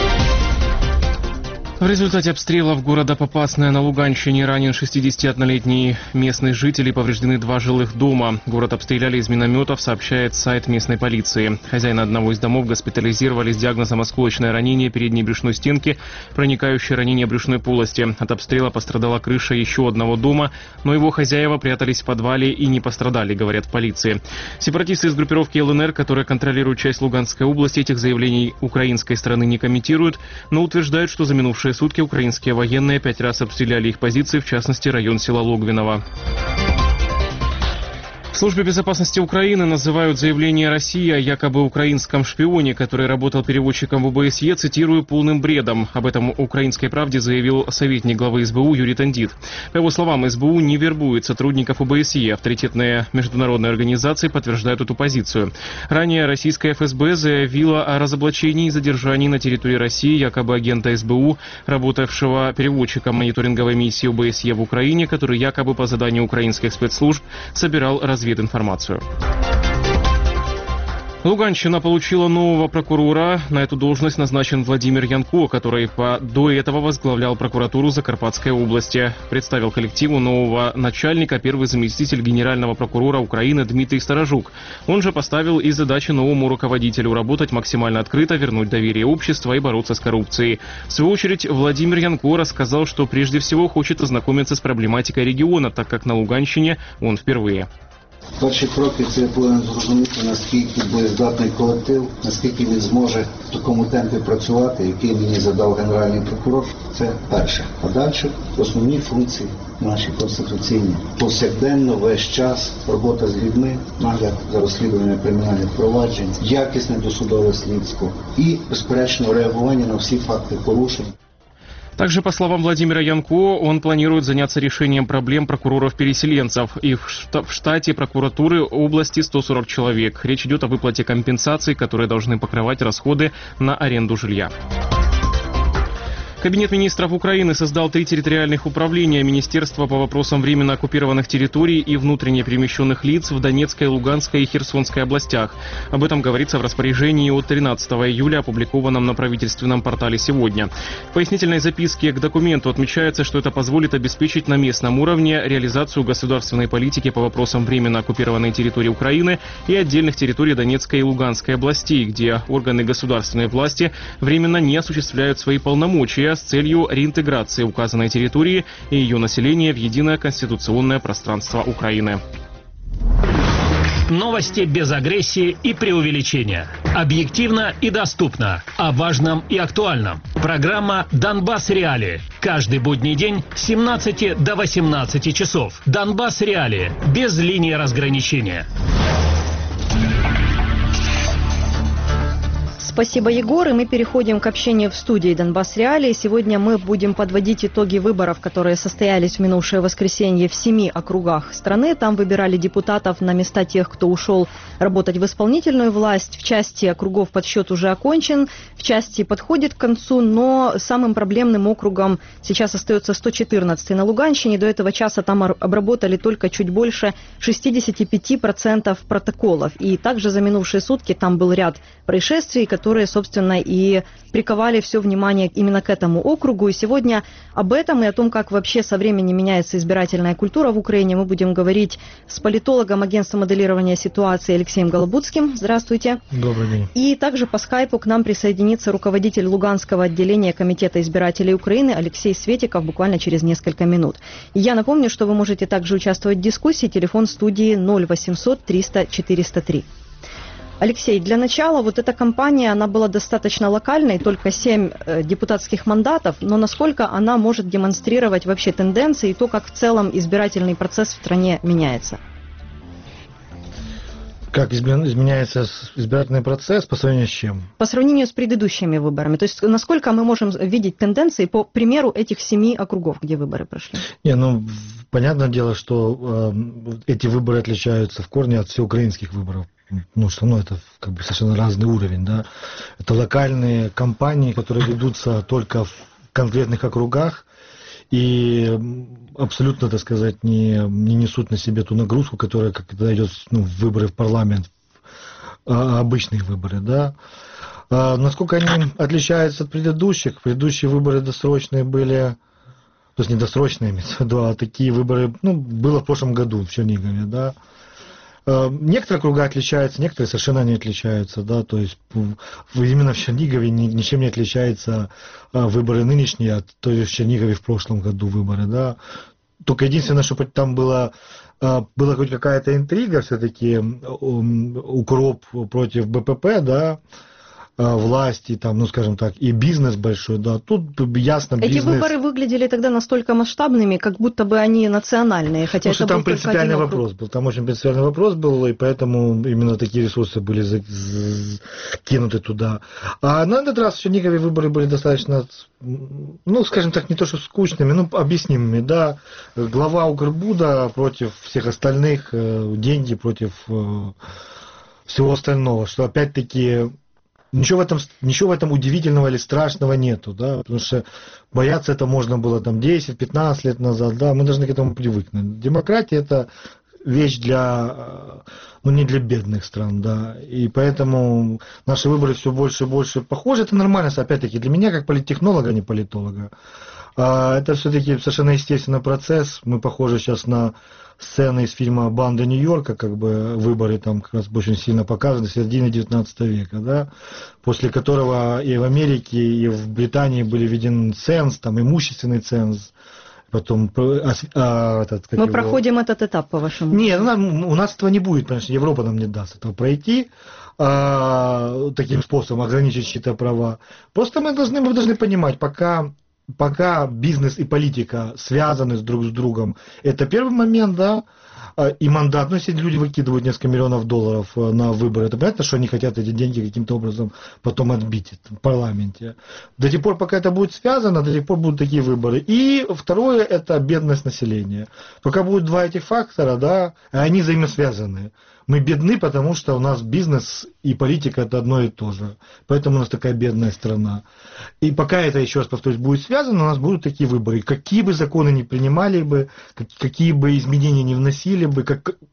В результате обстрелов города Попасная на Луганщине ранен 61-летний местный житель и повреждены 2 жилых дома. Город обстреляли из минометов, сообщает сайт местной полиции. Хозяина одного из домов госпитализировали с диагнозом осколочное ранение передней брюшной стенки, проникающее ранение брюшной полости. От обстрела пострадала крыша еще одного дома, но его хозяева прятались в подвале и не пострадали, говорят в полиции. Сепаратисты из группировки ЛНР, которая контролирует часть Луганской области, этих заявлений украинской стороны не комментируют, но утверждают, что за минувшие сутки украинские военные 5 раз обстреляли их позиции, в частности район села Логвиново. В Службе безопасности Украины называют заявление России о якобы украинском шпионе, который работал переводчиком в ОБСЕ, цитирую, полным бредом. Об этом «Украинской правде» заявил советник главы СБУ Юрий Тандит. По его словам, СБУ не вербует сотрудников ОБСЕ. Авторитетные международные организации подтверждают эту позицию. Ранее российская ФСБ заявила о разоблачении и задержании на территории России якобы агента СБУ, работавшего переводчиком мониторинговой миссии ОБСЕ в Украине, который якобы по заданию украинских спецслужб собирал развединформацию. Луганщина получила нового прокурора. На эту должность назначен Владимир Янко, который до этого возглавлял прокуратуру Закарпатской области. Представил коллективу нового начальника первый заместитель генерального прокурора Украины Дмитрий Сторожук. Он же поставил и задачи новому руководителю работать максимально открыто, вернуть доверие общества и бороться с коррупцией. В свою очередь, Владимир Янко рассказал, что прежде всего хочет ознакомиться с проблематикой региона, так как на Луганщине он впервые. Перші кроки – це повинен зрозуміти, наскільки боєздатний колектив, наскільки він зможе в такому темпі працювати, який мені задав Генеральний прокурор. Це перше. А далі основні функції наші конституційні. Повсякденно, весь час, робота з людьми, нагляд за розслідуванням кримінальних проваджень, якісне досудове слідство і, безперечно, реагування на всі факти порушень. Также, по словам Владимира Янко, он планирует заняться решением проблем прокуроров-переселенцев. И в штате прокуратуры области 140 человек. Речь идет о выплате компенсаций, которые должны покрывать расходы на аренду жилья. Кабинет министров Украины создал 3 территориальных управления Министерства по вопросам временно оккупированных территорий и внутренне перемещенных лиц в Донецкой, Луганской и Херсонской областях. Об этом говорится в распоряжении от 13 июля, опубликованном на правительственном портале «Сегодня». В пояснительной записке к документу отмечается, что это позволит обеспечить на местном уровне реализацию государственной политики по вопросам временно оккупированной территории Украины и отдельных территорий Донецкой и Луганской областей, где органы государственной власти временно не осуществляют свои полномочия с целью реинтеграции указанной территории и ее населения в единое конституционное пространство Украины. Новости без агрессии и преувеличения. Объективно и доступно. О важном и актуальном. Программа «Донбасс Реалии». Каждый будний день с 17 до 18 часов. «Донбасс Реалии». Без линии разграничения. Спасибо, Егор. И мы переходим к общению в студии «Донбасс Реалии». Сегодня мы будем подводить итоги выборов, которые состоялись в минувшее воскресенье в 7 округах страны. Там выбирали депутатов на места тех, кто ушел работать в исполнительную власть. В части округов подсчет уже окончен, в части подходит к концу, но самым проблемным округом сейчас остается 114-й на Луганщине. До этого часа там обработали только чуть больше 65% протоколов. И также за минувшие сутки там был ряд происшествий, которые, собственно, и приковали все внимание именно к этому округу. И сегодня об этом и о том, как вообще со временем меняется избирательная культура в Украине, мы будем говорить с политологом агентства моделирования ситуации Алексеем Голобудским. Здравствуйте. Добрый день. И также по скайпу к нам присоединится руководитель Луганского отделения Комитета избирателей Украины Алексей Светиков буквально через несколько минут. И я напомню, что вы можете также участвовать в дискуссии. Телефон студии 0800 300 403. Алексей, для начала вот эта кампания, она была достаточно локальной, только 7 депутатских мандатов, но насколько она может демонстрировать вообще тенденции и то, как в целом избирательный процесс в стране меняется? Как изменяется избирательный процесс по сравнению с чем? По сравнению с предыдущими выборами. То есть насколько мы можем видеть тенденции по примеру этих 7 округов, где выборы прошли? Понятное дело, что эти выборы отличаются в корне от всеукраинских выборов. Это как бы совершенно разный уровень, да. Это локальные кампании, которые ведутся только в конкретных округах и абсолютно, так сказать, не несут на себе ту нагрузку, которая, когда идет выборы в парламент обычные выборы, да. Насколько они отличаются от предыдущих? Предыдущие выборы досрочные были, то есть не досрочные, имеется в виду, а такие выборы, было в прошлом году в Чернигове, да. Некоторые округа отличаются, некоторые совершенно не отличаются, да, то есть именно в Чернигове ничем не отличаются выборы нынешние от той в Чернигове в прошлом году выборы, да. Только единственное, что там была хоть какая-то интрига, все-таки укроп против БПП, да, власти, там, скажем так, и бизнес большой, да, тут ясно бизнес... Эти выборы выглядели тогда настолько масштабными, как будто бы они национальные, хотя это там был принципиальный вопрос был, там очень принципиальный вопрос был, и поэтому именно такие ресурсы были кинуты туда. А на этот раз в Чернигове выборы были достаточно, скажем так, не то что скучными, объяснимыми, да, глава Укрбуда против всех остальных, деньги против всего остального, что опять-таки... Ничего в этом удивительного или страшного нету, да, потому что бояться это можно было там 10-15 лет назад, да, мы должны к этому привыкнуть. Демократия это вещь не для бедных стран, да, и поэтому наши выборы все больше и больше похожи, это нормально, опять-таки, для меня как политтехнолога, а не политолога. Это все-таки совершенно естественный процесс, мы похожи сейчас на сцены из фильма «Банда Нью-Йорка», как бы выборы там как раз очень сильно показаны, середины 19 века, да, после которого и в Америке, и в Британии были введены ценз, там имущественный ценз, потом... Мы проходим этот этап, по-вашему? Нет, у нас этого не будет, потому что Европа нам не даст этого пройти таким способом, ограничить чьи-то права. Просто мы должны понимать, пока бизнес и политика связаны друг с другом, это первый момент, да, и мандат, если люди выкидывают несколько миллионов долларов на выборы, это понятно, что они хотят эти деньги каким-то образом потом отбить в парламенте. До тех пор, пока это будет связано, до тех пор будут такие выборы. И второе, это бедность населения. Пока будут два этих фактора, да, они взаимосвязаны. Мы бедны, потому что у нас бизнес и политика это одно и то же. Поэтому у нас такая бедная страна. И пока это, еще раз повторюсь, будет связано, у нас будут такие выборы. Какие бы законы ни принимали бы, какие бы изменения ни вносили бы,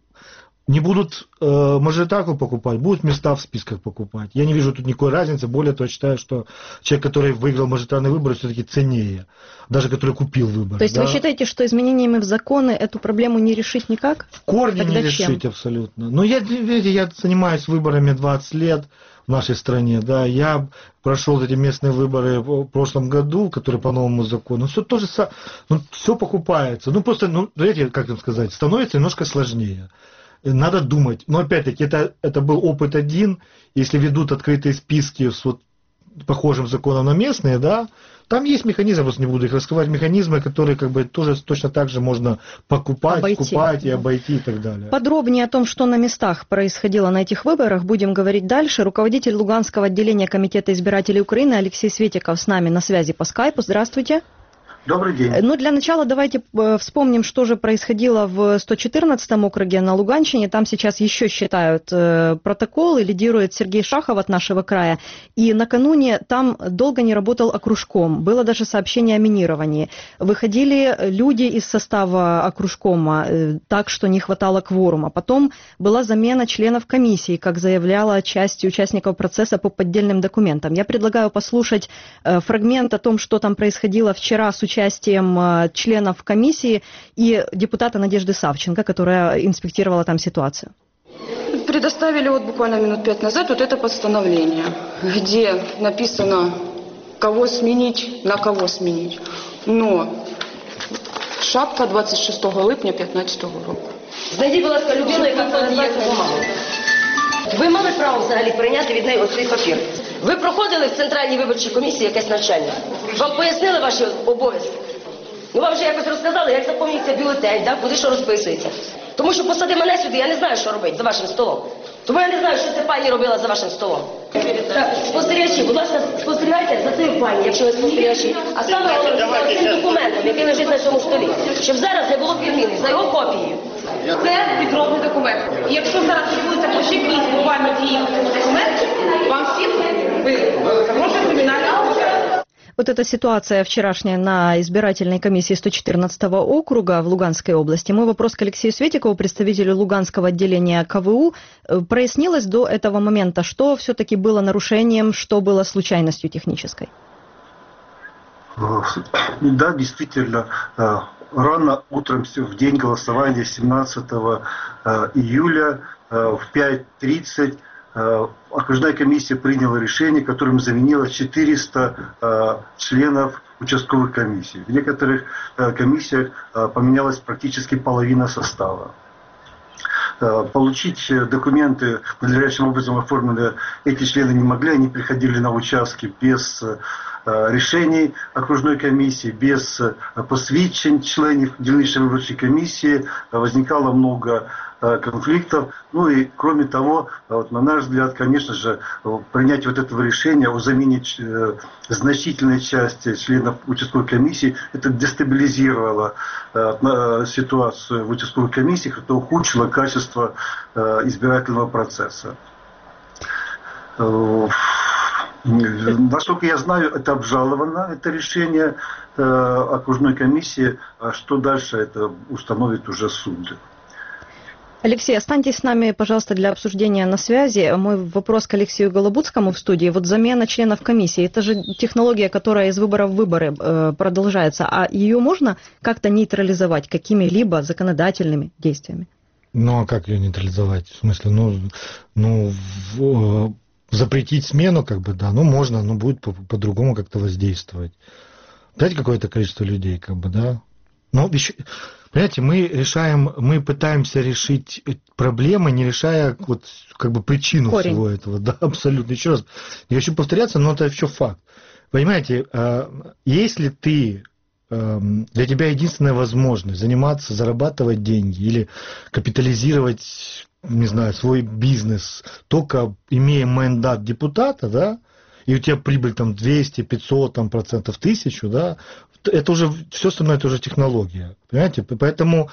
не будут мажоритарку покупать, будут места в списках покупать. Я не вижу тут никакой разницы. Более того, считаю, что человек, который выиграл мажоритарные выборы, все-таки ценнее. Даже который купил выборы. То есть вы считаете, что изменениями в законы эту проблему не решить никак? В корне не решить абсолютно. Но я занимаюсь выборами 20 лет в нашей стране. Да, я прошел эти местные выборы в прошлом году, которые по новому закону. Все тоже, все покупается. Просто, знаете, как вам сказать, становится немножко сложнее. Надо думать. Но опять-таки, это был опыт один. Если ведут открытые списки с похожим законом на местные, да, там есть механизмы, просто не буду их раскрывать, механизмы, которые тоже точно так же можно покупать, скупать и обойти и так далее. Подробнее о том, что на местах происходило на этих выборах, будем говорить дальше. Руководитель Луганского отделения Комитета избирателей Украины Алексей Светиков с нами на связи по скайпу. Здравствуйте. Добрый день. Для начала давайте вспомним, что же происходило в 114-м округе на Луганщине. Там сейчас еще считают протоколы, лидирует Сергей Шахов от нашего края. И накануне там долго не работал окружком. Было даже сообщение о минировании. Выходили люди из состава окружкома так, что не хватало кворума. Потом была замена членов комиссии, как заявляла часть участников процесса по поддельным документам. Я предлагаю послушать фрагмент о том, что там происходило вчера с участием членов комиссии и депутата Надежды Савченко, которая инспектировала там ситуацию. Предоставили буквально минут 5 назад это постановление, где написано, кого сменить, на кого сменить. Но шапка 26 липня 2015 року. Знайдіть, будь ласка, людину, яка назвати бумагу. Ви мали право взагалі прийняти від неї оцей папір? Ви проходили в Центральній виборчій комісії якесь навчання? Вам пояснили ваші обов'язки? Вам вже якось розказали, як заповнюється бюлетень, куди що розписується. Тому що посади мене сюди, я не знаю, що робити за вашим столом. Тому я не знаю, що ця пані робила за вашим столом. Так, спостерігачі, будь ласка, спостерігайте за цією пані, якщо ви спостерігачі. А саме головне, за цим документом, який лежить на цьому столі. Щоб зараз не було підміни, за його копією. Це підробний документ. І якщо зараз відбудеться хоч якісь буквально дії документів, вам всім загрожує кримінальна відповідальність. Вот эта ситуация вчерашняя на избирательной комиссии 114 округа в Луганской области. Мой вопрос к Алексею Светикову, представителю Луганского отделения КВУ. Прояснилось до этого момента, что все-таки было нарушением, что было случайностью технической? Да, действительно, рано утром в день голосования 17 июля в 5:30 окружная комиссия приняла решение, которым заменила 400 членов участковых комиссий. В некоторых комиссиях поменялась практически половина состава. Получить документы, надлежащим образом оформленные, эти члены не могли, они приходили на участки без решений окружной комиссии, без посвідчень членов дільничної виборчої комісії, возникало много конфликтов. Ну и кроме того, вот, на наш взгляд, конечно же, принятие вот этого решения о замене значительной части членов участковой комиссии, это дестабилизировало ситуацию в участковых комиссиях, это ухудшило качество избирательного процесса. Насколько я знаю, это обжаловано, это решение окружной комиссии. А что дальше, это установит уже суд. Алексей, останьтесь с нами, пожалуйста, для обсуждения на связи. Мой вопрос к Алексею Голобудскому в студии. Вот замена членов комиссии, это же технология, которая из выбора в выборы продолжается, а ее можно как-то нейтрализовать какими-либо законодательными действиями? Ну, а как ее нейтрализовать? В смысле, запретить смену, как бы, да, можно, но будет по-другому как-то воздействовать. Дать какое-то количество людей, как бы, да. Но еще, понимаете, мы пытаемся решить проблемы, не решая вот как бы причину корень всего этого. Да, абсолютно. Еще раз, не хочу повторяться, но это еще факт. Понимаете, если для тебя единственная возможность заниматься, зарабатывать деньги или капитализировать, не знаю, свой бизнес, только имея мандат депутата, да, и у тебя прибыль там 200, 500, там, процентов, 1000, да, это уже, все остальное это уже технология, понимаете, поэтому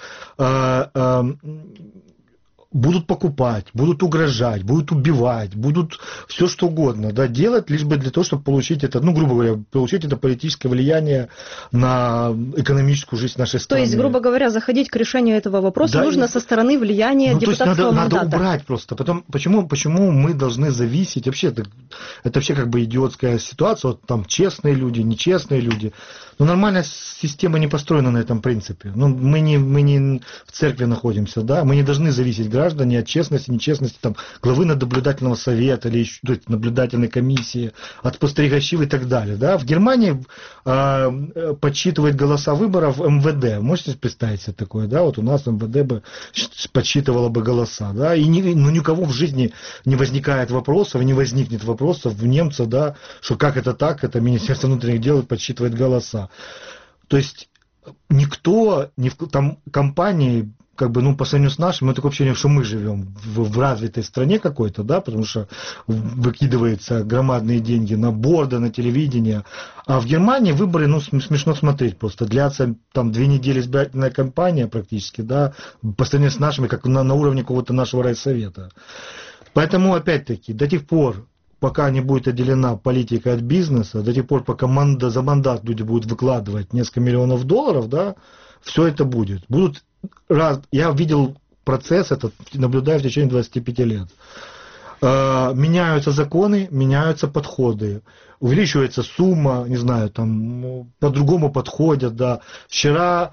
будут покупать, будут угрожать, будут убивать, будут все что угодно, да, делать, лишь бы для того, чтобы получить это, грубо говоря, получить это политическое влияние на экономическую жизнь нашей страны. То есть, грубо говоря, заходить к решению этого вопроса нужно со стороны влияния депутатского мандата. Надо убрать просто. Потом, почему мы должны зависеть? Вообще, это вообще как бы идиотская ситуация. Вот там честные люди, нечестные люди. Но нормальная система не построена на этом принципе. Мы не в церкви находимся, да, мы не должны зависеть граждане от честности, нечестности, там, главы наблюдательного совета или еще, наблюдательной комиссии, от спостерігачів и так далее. Да. В Германии подсчитывает голоса выборов МВД. Можете представить себе такое? Да? Вот у нас МВД бы подсчитывало бы голоса. Да? И ни у кого в жизни не возникает вопросов, не возникнет вопросов в немца, да, что как это так, это Министерство внутренних дел подсчитывает голоса. То есть никто, там компании, как бы, по сравнению с нашим, такое ощущение, что мы живем в развитой стране какой-то, да, потому что выкидываются громадные деньги на борды, на телевидение. А в Германии выборы, смешно смотреть просто. Длятся там 2 недели избирательная кампания практически, да, по сравнению с нашими, как на уровне какого-то нашего райсовета. Поэтому, опять-таки, до тех пор, пока не будет отделена политика от бизнеса, до тех пор, пока за мандат люди будут выкладывать несколько миллионов долларов, да, все это будет. Я видел процесс этот, наблюдаю в течение 25 лет. Меняются законы, меняются подходы. Увеличивается сумма, не знаю, там по-другому подходят, да. Вчера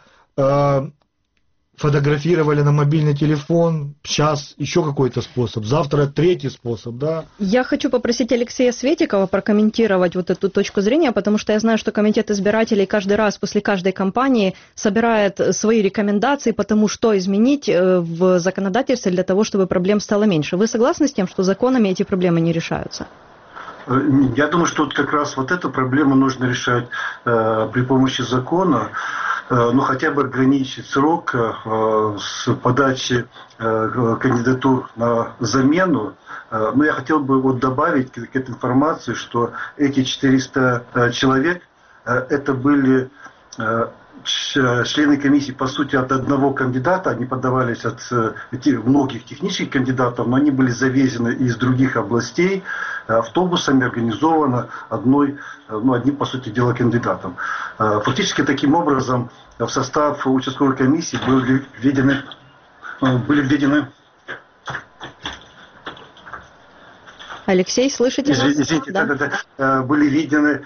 фотографировали на мобильный телефон, сейчас еще какой-то способ, завтра третий способ, да. Я хочу попросить Алексея Светикова прокомментировать вот эту точку зрения, потому что я знаю, что комитет избирателей каждый раз после каждой кампании собирает свои рекомендации по тому, что изменить в законодательстве для того, чтобы проблем стало меньше. Вы согласны с тем, что законами эти проблемы не решаются? Я думаю, что вот как раз вот эту проблему нужно решать при помощи закона. Хотя бы ограничить срок с подачи кандидатур на замену. Но я хотел бы добавить к этой информации, что эти 400 человек это были члены комиссии, по сути, от одного кандидата, они подавались от многих технических кандидатов, но они были завезены из других областей автобусами, организовано одним, по сути дела, кандидатом. Фактически, таким образом, в состав участковой комиссии были введены. Алексей, слышите нас? Извините, да. Были введены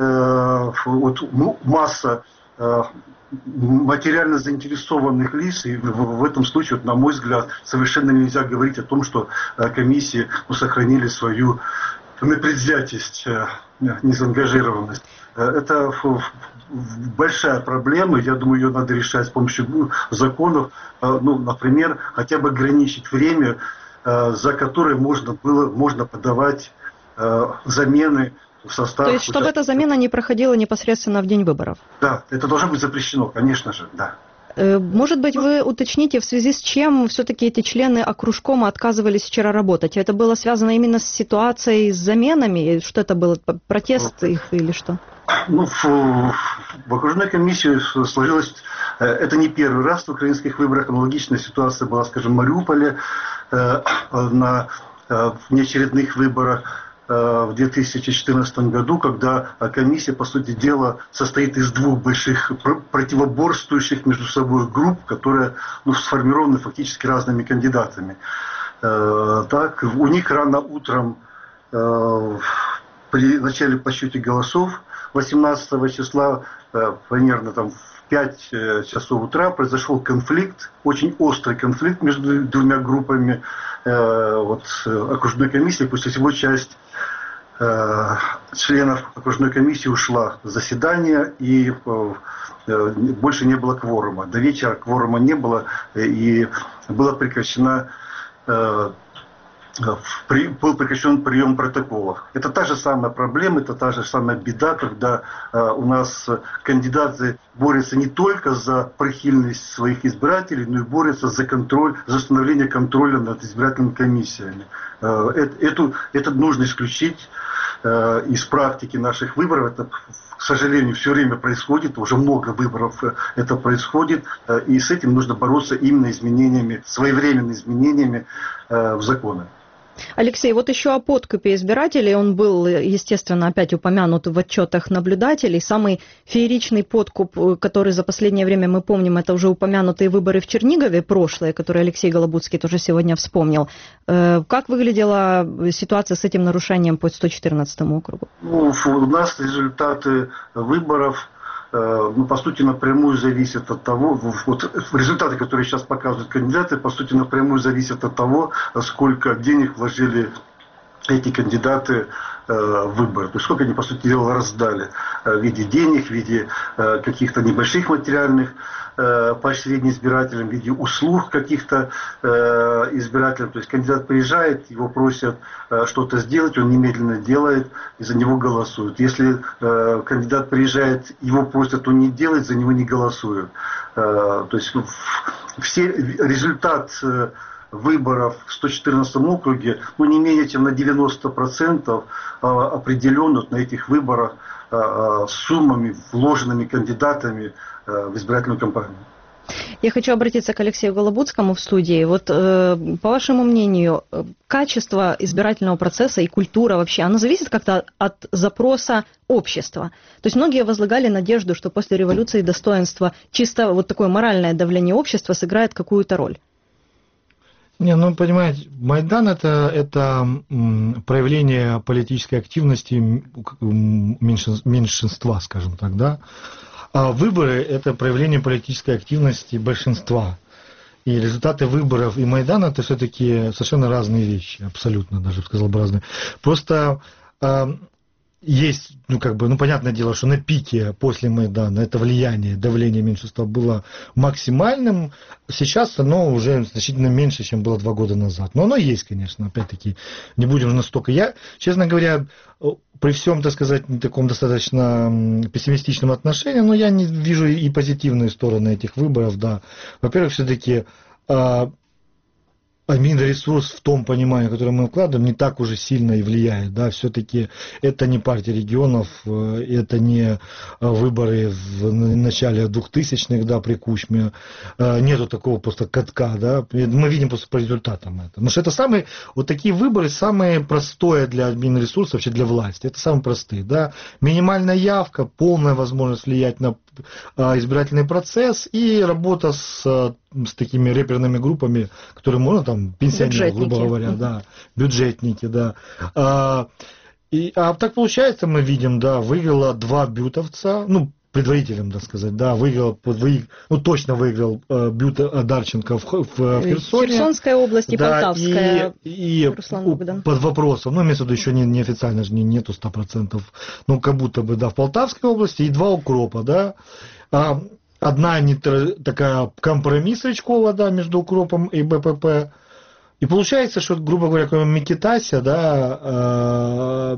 масса материально заинтересованных лиц, и в этом случае, на мой взгляд, совершенно нельзя говорить о том, что комиссии сохранили свою непредвзятость, незаангажированность. Это большая проблема, я думаю, ее надо решать с помощью законов, например, хотя бы ограничить время, за которое можно подавать замены в состав. То есть, чтобы эта замена не проходила непосредственно в день выборов? Да, это должно быть запрещено, конечно же, да. Может быть, вы уточните, в связи с чем все-таки эти члены окружкома отказывались вчера работать? Это было связано именно с ситуацией с заменами? Что это было? Протест их или что? В окружной комиссии сложилось... Это не первый раз в украинских выборах. Аналогичная ситуация была, скажем, в Мариуполе на внеочередных выборах в 2014 году, когда комиссия, по сути дела, состоит из двух больших противоборствующих между собой групп, которые сформированы фактически разными кандидатами. Так, у них рано утром при начале подсчета голосов 18 числа, примерно в 5 часов утра, произошел конфликт, очень острый конфликт между двумя группами окружной комиссии, после чего часть членов окружной комиссии ушла в заседание, и больше не было кворума. До вечера кворума не было, и был прекращен прием протоколов. Это та же самая проблема, это та же самая беда, когда у нас кандидаты борются не только за прихильность своих избирателей, но и борются за контроль, за установление контроля над избирательными комиссиями. Это нужно исключить из практики наших выборов. Это, к сожалению, все время происходит, уже много выборов это происходит, и с этим нужно бороться именно изменениями, своевременными изменениями в законы. Алексей, вот еще о подкупе избирателей. Он был, естественно, опять упомянут в отчетах наблюдателей. Самый фееричный подкуп, который за последнее время мы помним, это уже упомянутые выборы в Чернигове прошлые, которые Алексей Голобудский тоже сегодня вспомнил. Как выглядела ситуация с этим нарушением по 114 округу? У нас результаты выборов по сути, напрямую зависят от того, результаты, которые сейчас показывают кандидаты, по сути, напрямую зависят от того, сколько денег вложили эти кандидаты в выборы. То есть сколько они, по сути дела, раздали в виде денег, в виде каких-то небольших материальных поощрений избирателям, в виде услуг каких-то избирателям. То есть кандидат приезжает, его просят что-то сделать, он немедленно делает, и за него голосуют. Если кандидат приезжает, его просят, он не делает, за него не голосуют. То есть результат выборов в 114 округе, не менее чем на 90% определен на этих выборах суммами, вложенными кандидатами в избирательную кампанию. Я хочу обратиться к Алексею Голобудскому в студии. Вот по вашему мнению, качество избирательного процесса и культура вообще, оно зависит как-то от запроса общества? То есть многие возлагали надежду, что после революции достоинства чисто вот такое моральное давление общества сыграет какую-то роль. Понимаете, Майдан это проявление политической активности меньшинства, скажем так, да. А выборы это проявление политической активности большинства. И результаты выборов и Майдана это все-таки совершенно разные вещи, абсолютно даже сказал бы разные. Просто есть, понятное дело, что на пике после Майдана это давление меньшинства было максимальным. Сейчас оно уже значительно меньше, чем было 2 года назад. Но оно есть, конечно, опять-таки, не будем настолько. Я, честно говоря, при всем, так сказать, таком достаточно пессимистичном отношении, но я не вижу и позитивные стороны этих выборов, да. Во-первых, все-таки админресурс в том понимании, которое мы вкладываем, не так уже сильно и влияет. Да? Все-таки это не партия регионов, это не выборы в начале 2000-х, да, при Кучме. Нету такого просто катка. Да? Мы видим просто по результатам это. Потому что это самые, вот такие выборы самые простые для админресурсов, вообще для власти. Это самые простые. Да? Минимальная явка, полная возможность влиять на избирательный процесс и работа с такими реперными группами, которые можно там, пенсионеры, грубо говоря, да, бюджетники, да. А так получается, мы видим, да, выиграло 2 бютовца, ну, предварителем, так сказать, да, точно выиграл Дарченко в Херсоне. Херсонская область и да, Полтавская. И под вопросом, ну, имеется в виду, еще неофициально же нету 100%, ну, как будто бы, да, в Полтавской области и 2 укропа, да. Одна такая компромисс Рычкова, да, между укропом и БПП. И получается, что, грубо говоря, кроме Микитася, да,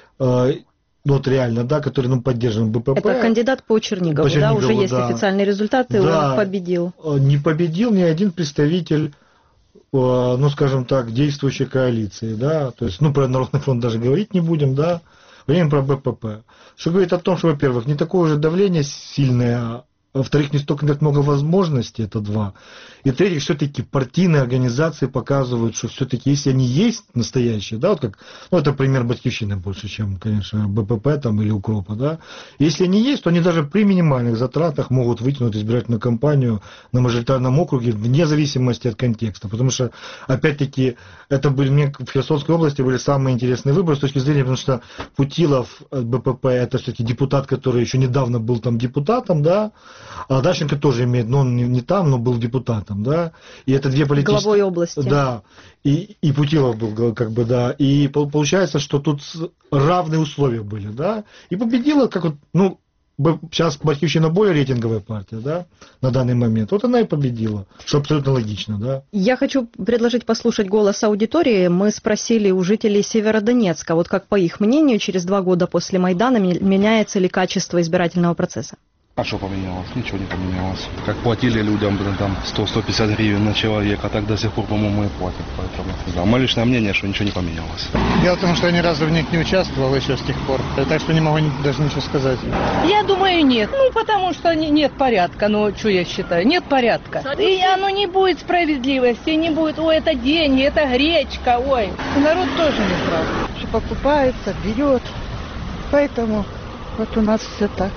вот реально, да, который, ну, поддержан БПП. Это кандидат по Чернигову, да, уже есть официальные результаты, да, он победил. Не победил ни один представитель, ну, скажем так, действующей коалиции, да, то есть, ну, про Народный фронт даже говорить не будем, да, говорим про БПП. Что говорит о том, что, во-первых, не такое уже давление сильное, во-вторых, не столько так много возможностей, это 2. И в-третьих, все-таки партийные организации показывают, что все-таки, если они есть настоящие, да, вот как, ну, это пример Батьковщины больше, чем, конечно, БПП там или Укропа, да, если они есть, то они даже при минимальных затратах могут вытянуть избирательную кампанию на мажоритарном округе вне зависимости от контекста, потому что, опять-таки, это были, мне в Херсонской области были самые интересные выборы с точки зрения, потому что Путилов, БПП, это все-таки депутат, который еще недавно был там депутатом, да, а Дащенко тоже имеет, но он не там, но был депутатом, да, и это 2 политические... Главой области. Да, и Путилов был, как бы, да, и получается, что тут равные условия были, да, и победила, как вот, ну, сейчас Батьковщина более рейтинговая партия, да, на данный момент, вот она и победила, что абсолютно логично, да. Я хочу предложить послушать голос аудитории. Мы спросили у жителей Северодонецка, вот как по их мнению, через 2 года после Майдана меняется ли качество избирательного процесса? А что поменялось? Ничего не поменялось. Как платили людям, там, 100-150 гривен на человека, так до сих пор, по-моему, и платят. Поэтому, да, мое личное мнение, что ничего не поменялось. Дело в том, что я ни разу в них не участвовал еще с тех пор, так что не могу даже ничего сказать. Я думаю, нет. Ну, потому что нет порядка, ну, что я считаю, нет порядка. И оно не будет справедливости, не будет, ой, это деньги, это гречка, ой. Народ тоже не прав, что покупается, берет. Поэтому вот у нас все так.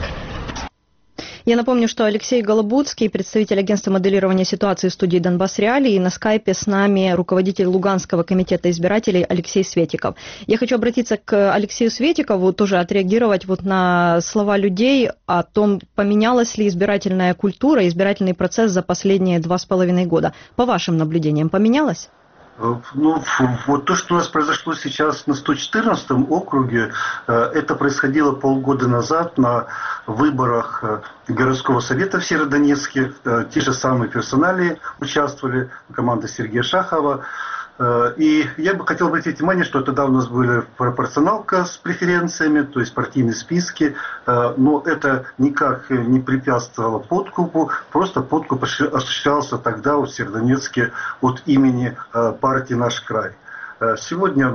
Я напомню, что Алексей Голобудский, представитель агентства моделирования ситуации в студии «Донбасс Реалии», и на скайпе с нами руководитель Луганского комитета избирателей Алексей Светиков. Я хочу обратиться к Алексею Светикову, тоже отреагировать вот на слова людей о том, поменялась ли избирательная культура, избирательный процесс за последние 2,5 года. По вашим наблюдениям, поменялось? Ну, вот то, что у нас произошло сейчас на 114-м округе, это происходило полгода назад на выборах городского совета в Северодонецке. Те же самые персоналии участвовали, команда Сергея Шахова. И я бы хотел обратить внимание, что тогда у нас была пропорционалка с преференциями, то есть партийные списки, но это никак не препятствовало подкупу, просто подкуп осуществлялся тогда в Северодонецке от имени партии «Наш край». Сегодня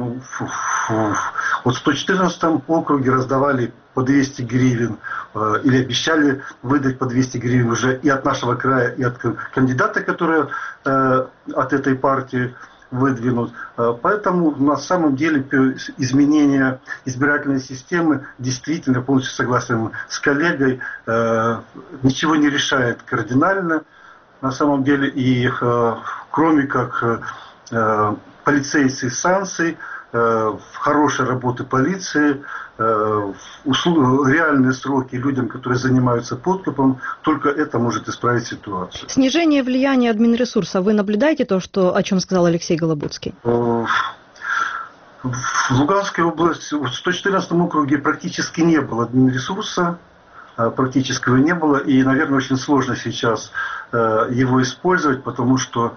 вот в 114-м округе раздавали по 200 гривен или обещали выдать по 200 гривен уже и от нашего края, и от кандидата, который от этой партии выдвинут. Поэтому на самом деле изменение избирательной системы действительно, полностью согласен с коллегой, ничего не решает кардинально. На самом деле и кроме как полицейских санкций, хорошей работы полиции, реальные сроки людям, которые занимаются подкупом, только это может исправить ситуацию. Снижение влияния админресурса. Вы наблюдаете то, о чем сказал Алексей Голобудский? В Луганской области, в 114 округе практически не было админресурса, практически его не было, и, наверное, очень сложно сейчас его использовать, потому что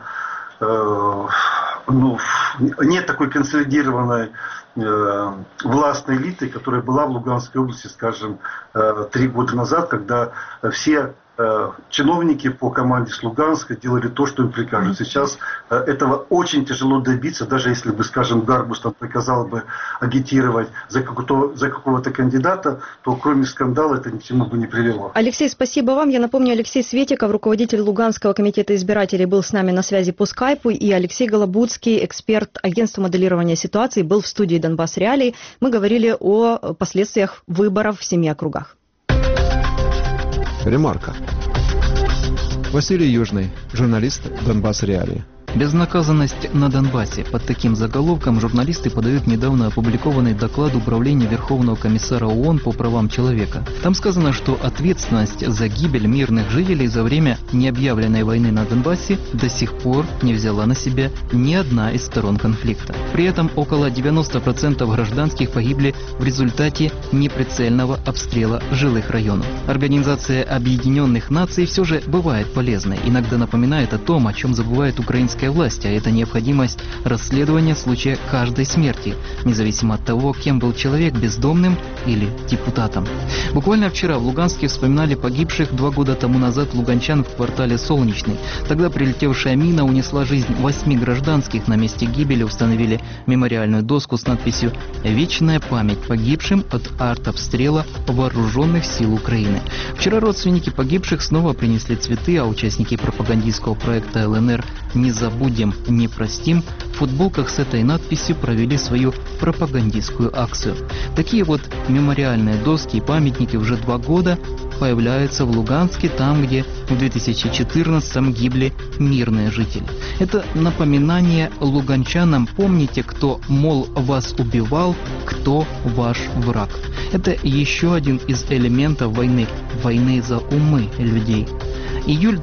нет такой консолидированной властной элиты, которая была в Луганской области, скажем, 3 года назад, когда все чиновники по команде с Луганска делали то, что им прикажут. Сейчас этого очень тяжело добиться, даже если бы, скажем, Гарбус там приказал бы агитировать за какого-то кандидата, то кроме скандала это ни к чему бы не привело. Алексей, спасибо вам. Я напомню, Алексей Светиков, руководитель Луганского комитета избирателей, был с нами на связи по скайпу, и Алексей Голобудский, эксперт агентства моделирования ситуации, был в студии «Донбасс Реалии». Мы говорили о последствиях выборов в 7 округах. Ремарка. Василий Южный, журналист «Донбасс Реалии». Безнаказанность на Донбассе. Под таким заголовком журналисты подают недавно опубликованный доклад Управления Верховного комиссара ООН по правам человека. Там сказано, что ответственность за гибель мирных жителей за время необъявленной войны на Донбассе до сих пор не взяла на себя ни одна из сторон конфликта. При этом около 90% гражданских погибли в результате неприцельного обстрела жилых районов. Организация Объединенных Наций все же бывает полезной, иногда напоминает о том, о чем забывает украинская власть, а это необходимость расследования случая каждой смерти, независимо от того, кем был человек, бездомным или депутатом. Буквально вчера в Луганске вспоминали погибших 2 года тому назад луганчан в квартале Солнечный. Тогда прилетевшая мина унесла жизнь 8 гражданских. На месте гибели установили мемориальную доску с надписью «Вечная память погибшим от артобстрела вооруженных сил Украины». Вчера родственники погибших снова принесли цветы, а участники пропагандистского проекта ЛНР «Не забудем, не простим» в футболках с этой надписью провели свою пропагандистскую акцию. Такие вот мемориальные доски и памятники уже 2 года появляются в Луганске, там, где в 2014-м гибли мирные жители. Это напоминание луганчанам: помните, кто, мол, вас убивал, кто ваш враг. Это еще один из элементов войны за умы людей. Июль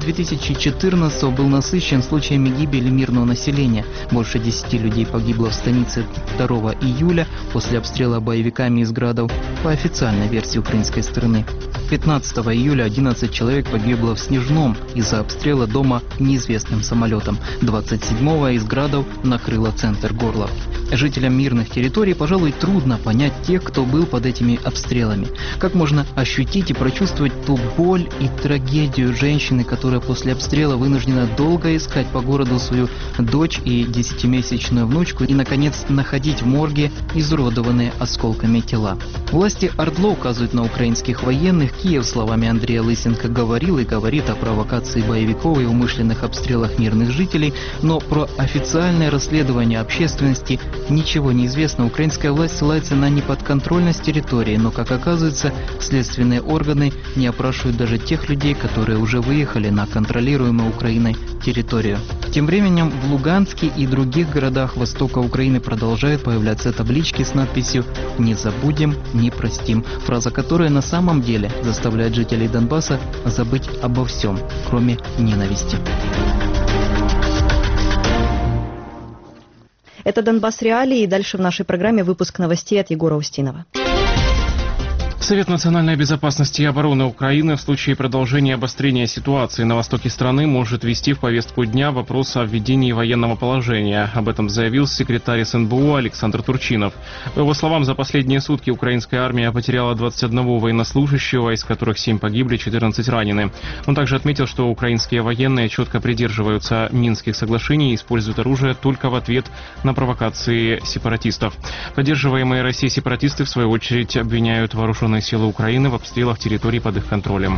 2014 был насыщен случаями гибели мирного населения. Больше 10 людей погибло в станице 2 июля после обстрела боевиками из градов, по официальной версии украинской стороны. 15 июля 11 человек погибло в Снежном из-за обстрела дома неизвестным самолетом. 27-го из градов накрыло центр Горлов. Жителям мирных территорий, пожалуй, трудно понять тех, кто был под этими обстрелами. Как можно ощутить и прочувствовать ту боль и трагедию женщины, которая после обстрела вынуждена долго искать по городу свою дочь и 10-месячную внучку и, наконец, находить в морге изуродованные осколками тела. Власти ОРДЛО указывают на украинских военных. Киев, словами Андрея Лысенко, говорил и говорит о провокации боевиков и умышленных обстрелах мирных жителей, но про официальное расследование общественности ничего не известно. Украинская власть ссылается на неподконтрольность территории, но, как оказывается, следственные органы не опрашивают даже тех людей, которые уже выехали на контролируемую Украиной территорию. Тем временем в Луганске и других городах востока Украины продолжают появляться таблички с надписью «Не забудем, не простим», фраза которая на самом деле заставляет жителей Донбасса забыть обо всем, кроме ненависти. Это «Донбасс Реалии», и дальше в нашей программе выпуск новостей от Егора Устинова. Совет национальной безопасности и обороны Украины в случае продолжения обострения ситуации на востоке страны может ввести в повестку дня вопрос о введении военного положения. Об этом заявил секретарь СНБО Александр Турчинов. По его словам, за последние сутки украинская армия потеряла 21 военнослужащего, из которых 7 погибли, 14 ранены. Он также отметил, что украинские военные четко придерживаются Минских соглашений и используют оружие только в ответ на провокации сепаратистов. Поддерживаемые Россией сепаратисты, в свою очередь, обвиняют вооруженные силы Украины в обстрелах территорий под их контролем.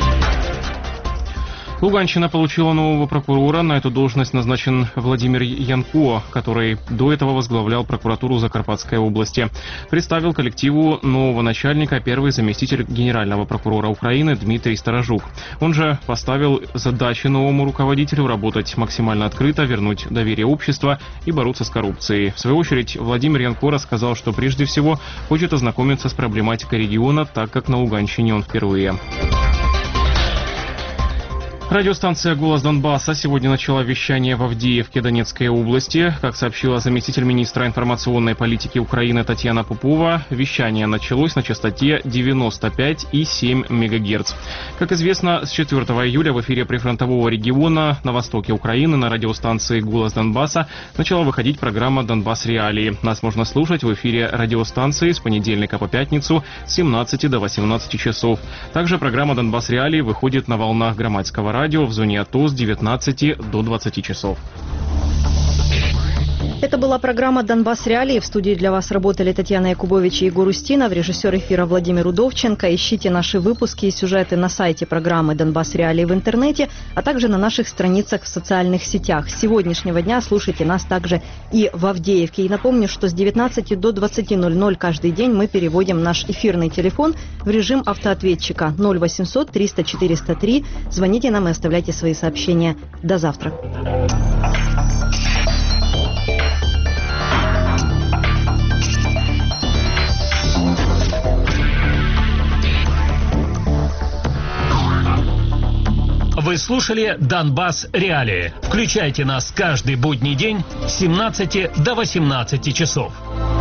Луганщина получила нового прокурора. На эту должность назначен Владимир Янко, который до этого возглавлял прокуратуру Закарпатской области. Представил коллективу нового начальника первый заместитель генерального прокурора Украины Дмитрий Сторожук. Он же поставил задачи новому руководителю работать максимально открыто, вернуть доверие общества и бороться с коррупцией. В свою очередь, Владимир Янко рассказал, что прежде всего хочет ознакомиться с проблематикой региона, так как на Луганщине он впервые. Радиостанция «Голос Донбасса» сегодня начала вещание в Авдеевке Донецкой области. Как сообщила заместитель министра информационной политики Украины Татьяна Попова, вещание началось на частоте 95,7 МГц. Как известно, с 4 июля в эфире прифронтового региона на востоке Украины на радиостанции «Голос Донбасса» начала выходить программа «Донбасс Реалии». Нас можно слушать в эфире радиостанции с понедельника по пятницу с 17 до 18 часов. Также программа «Донбасс Реалии» выходит на волнах Громадского радио в зоне АТО с 19 до 20 часов. Это была программа «Донбасс Реалии». В студии для вас работали Татьяна Якубович и Егор Устинов, режиссер эфира Владимир Удовченко. Ищите наши выпуски и сюжеты на сайте программы «Донбасс Реалии» в интернете, а также на наших страницах в социальных сетях. С сегодняшнего дня слушайте нас также и в Авдеевке. И напомню, что с 19 до 20:00 каждый день мы переводим наш эфирный телефон в режим автоответчика 0800 300 403. Звоните нам и оставляйте свои сообщения. До завтра. Вы слушали «Донбасс Реалии». Включайте нас каждый будний день с 17 до 18 часов.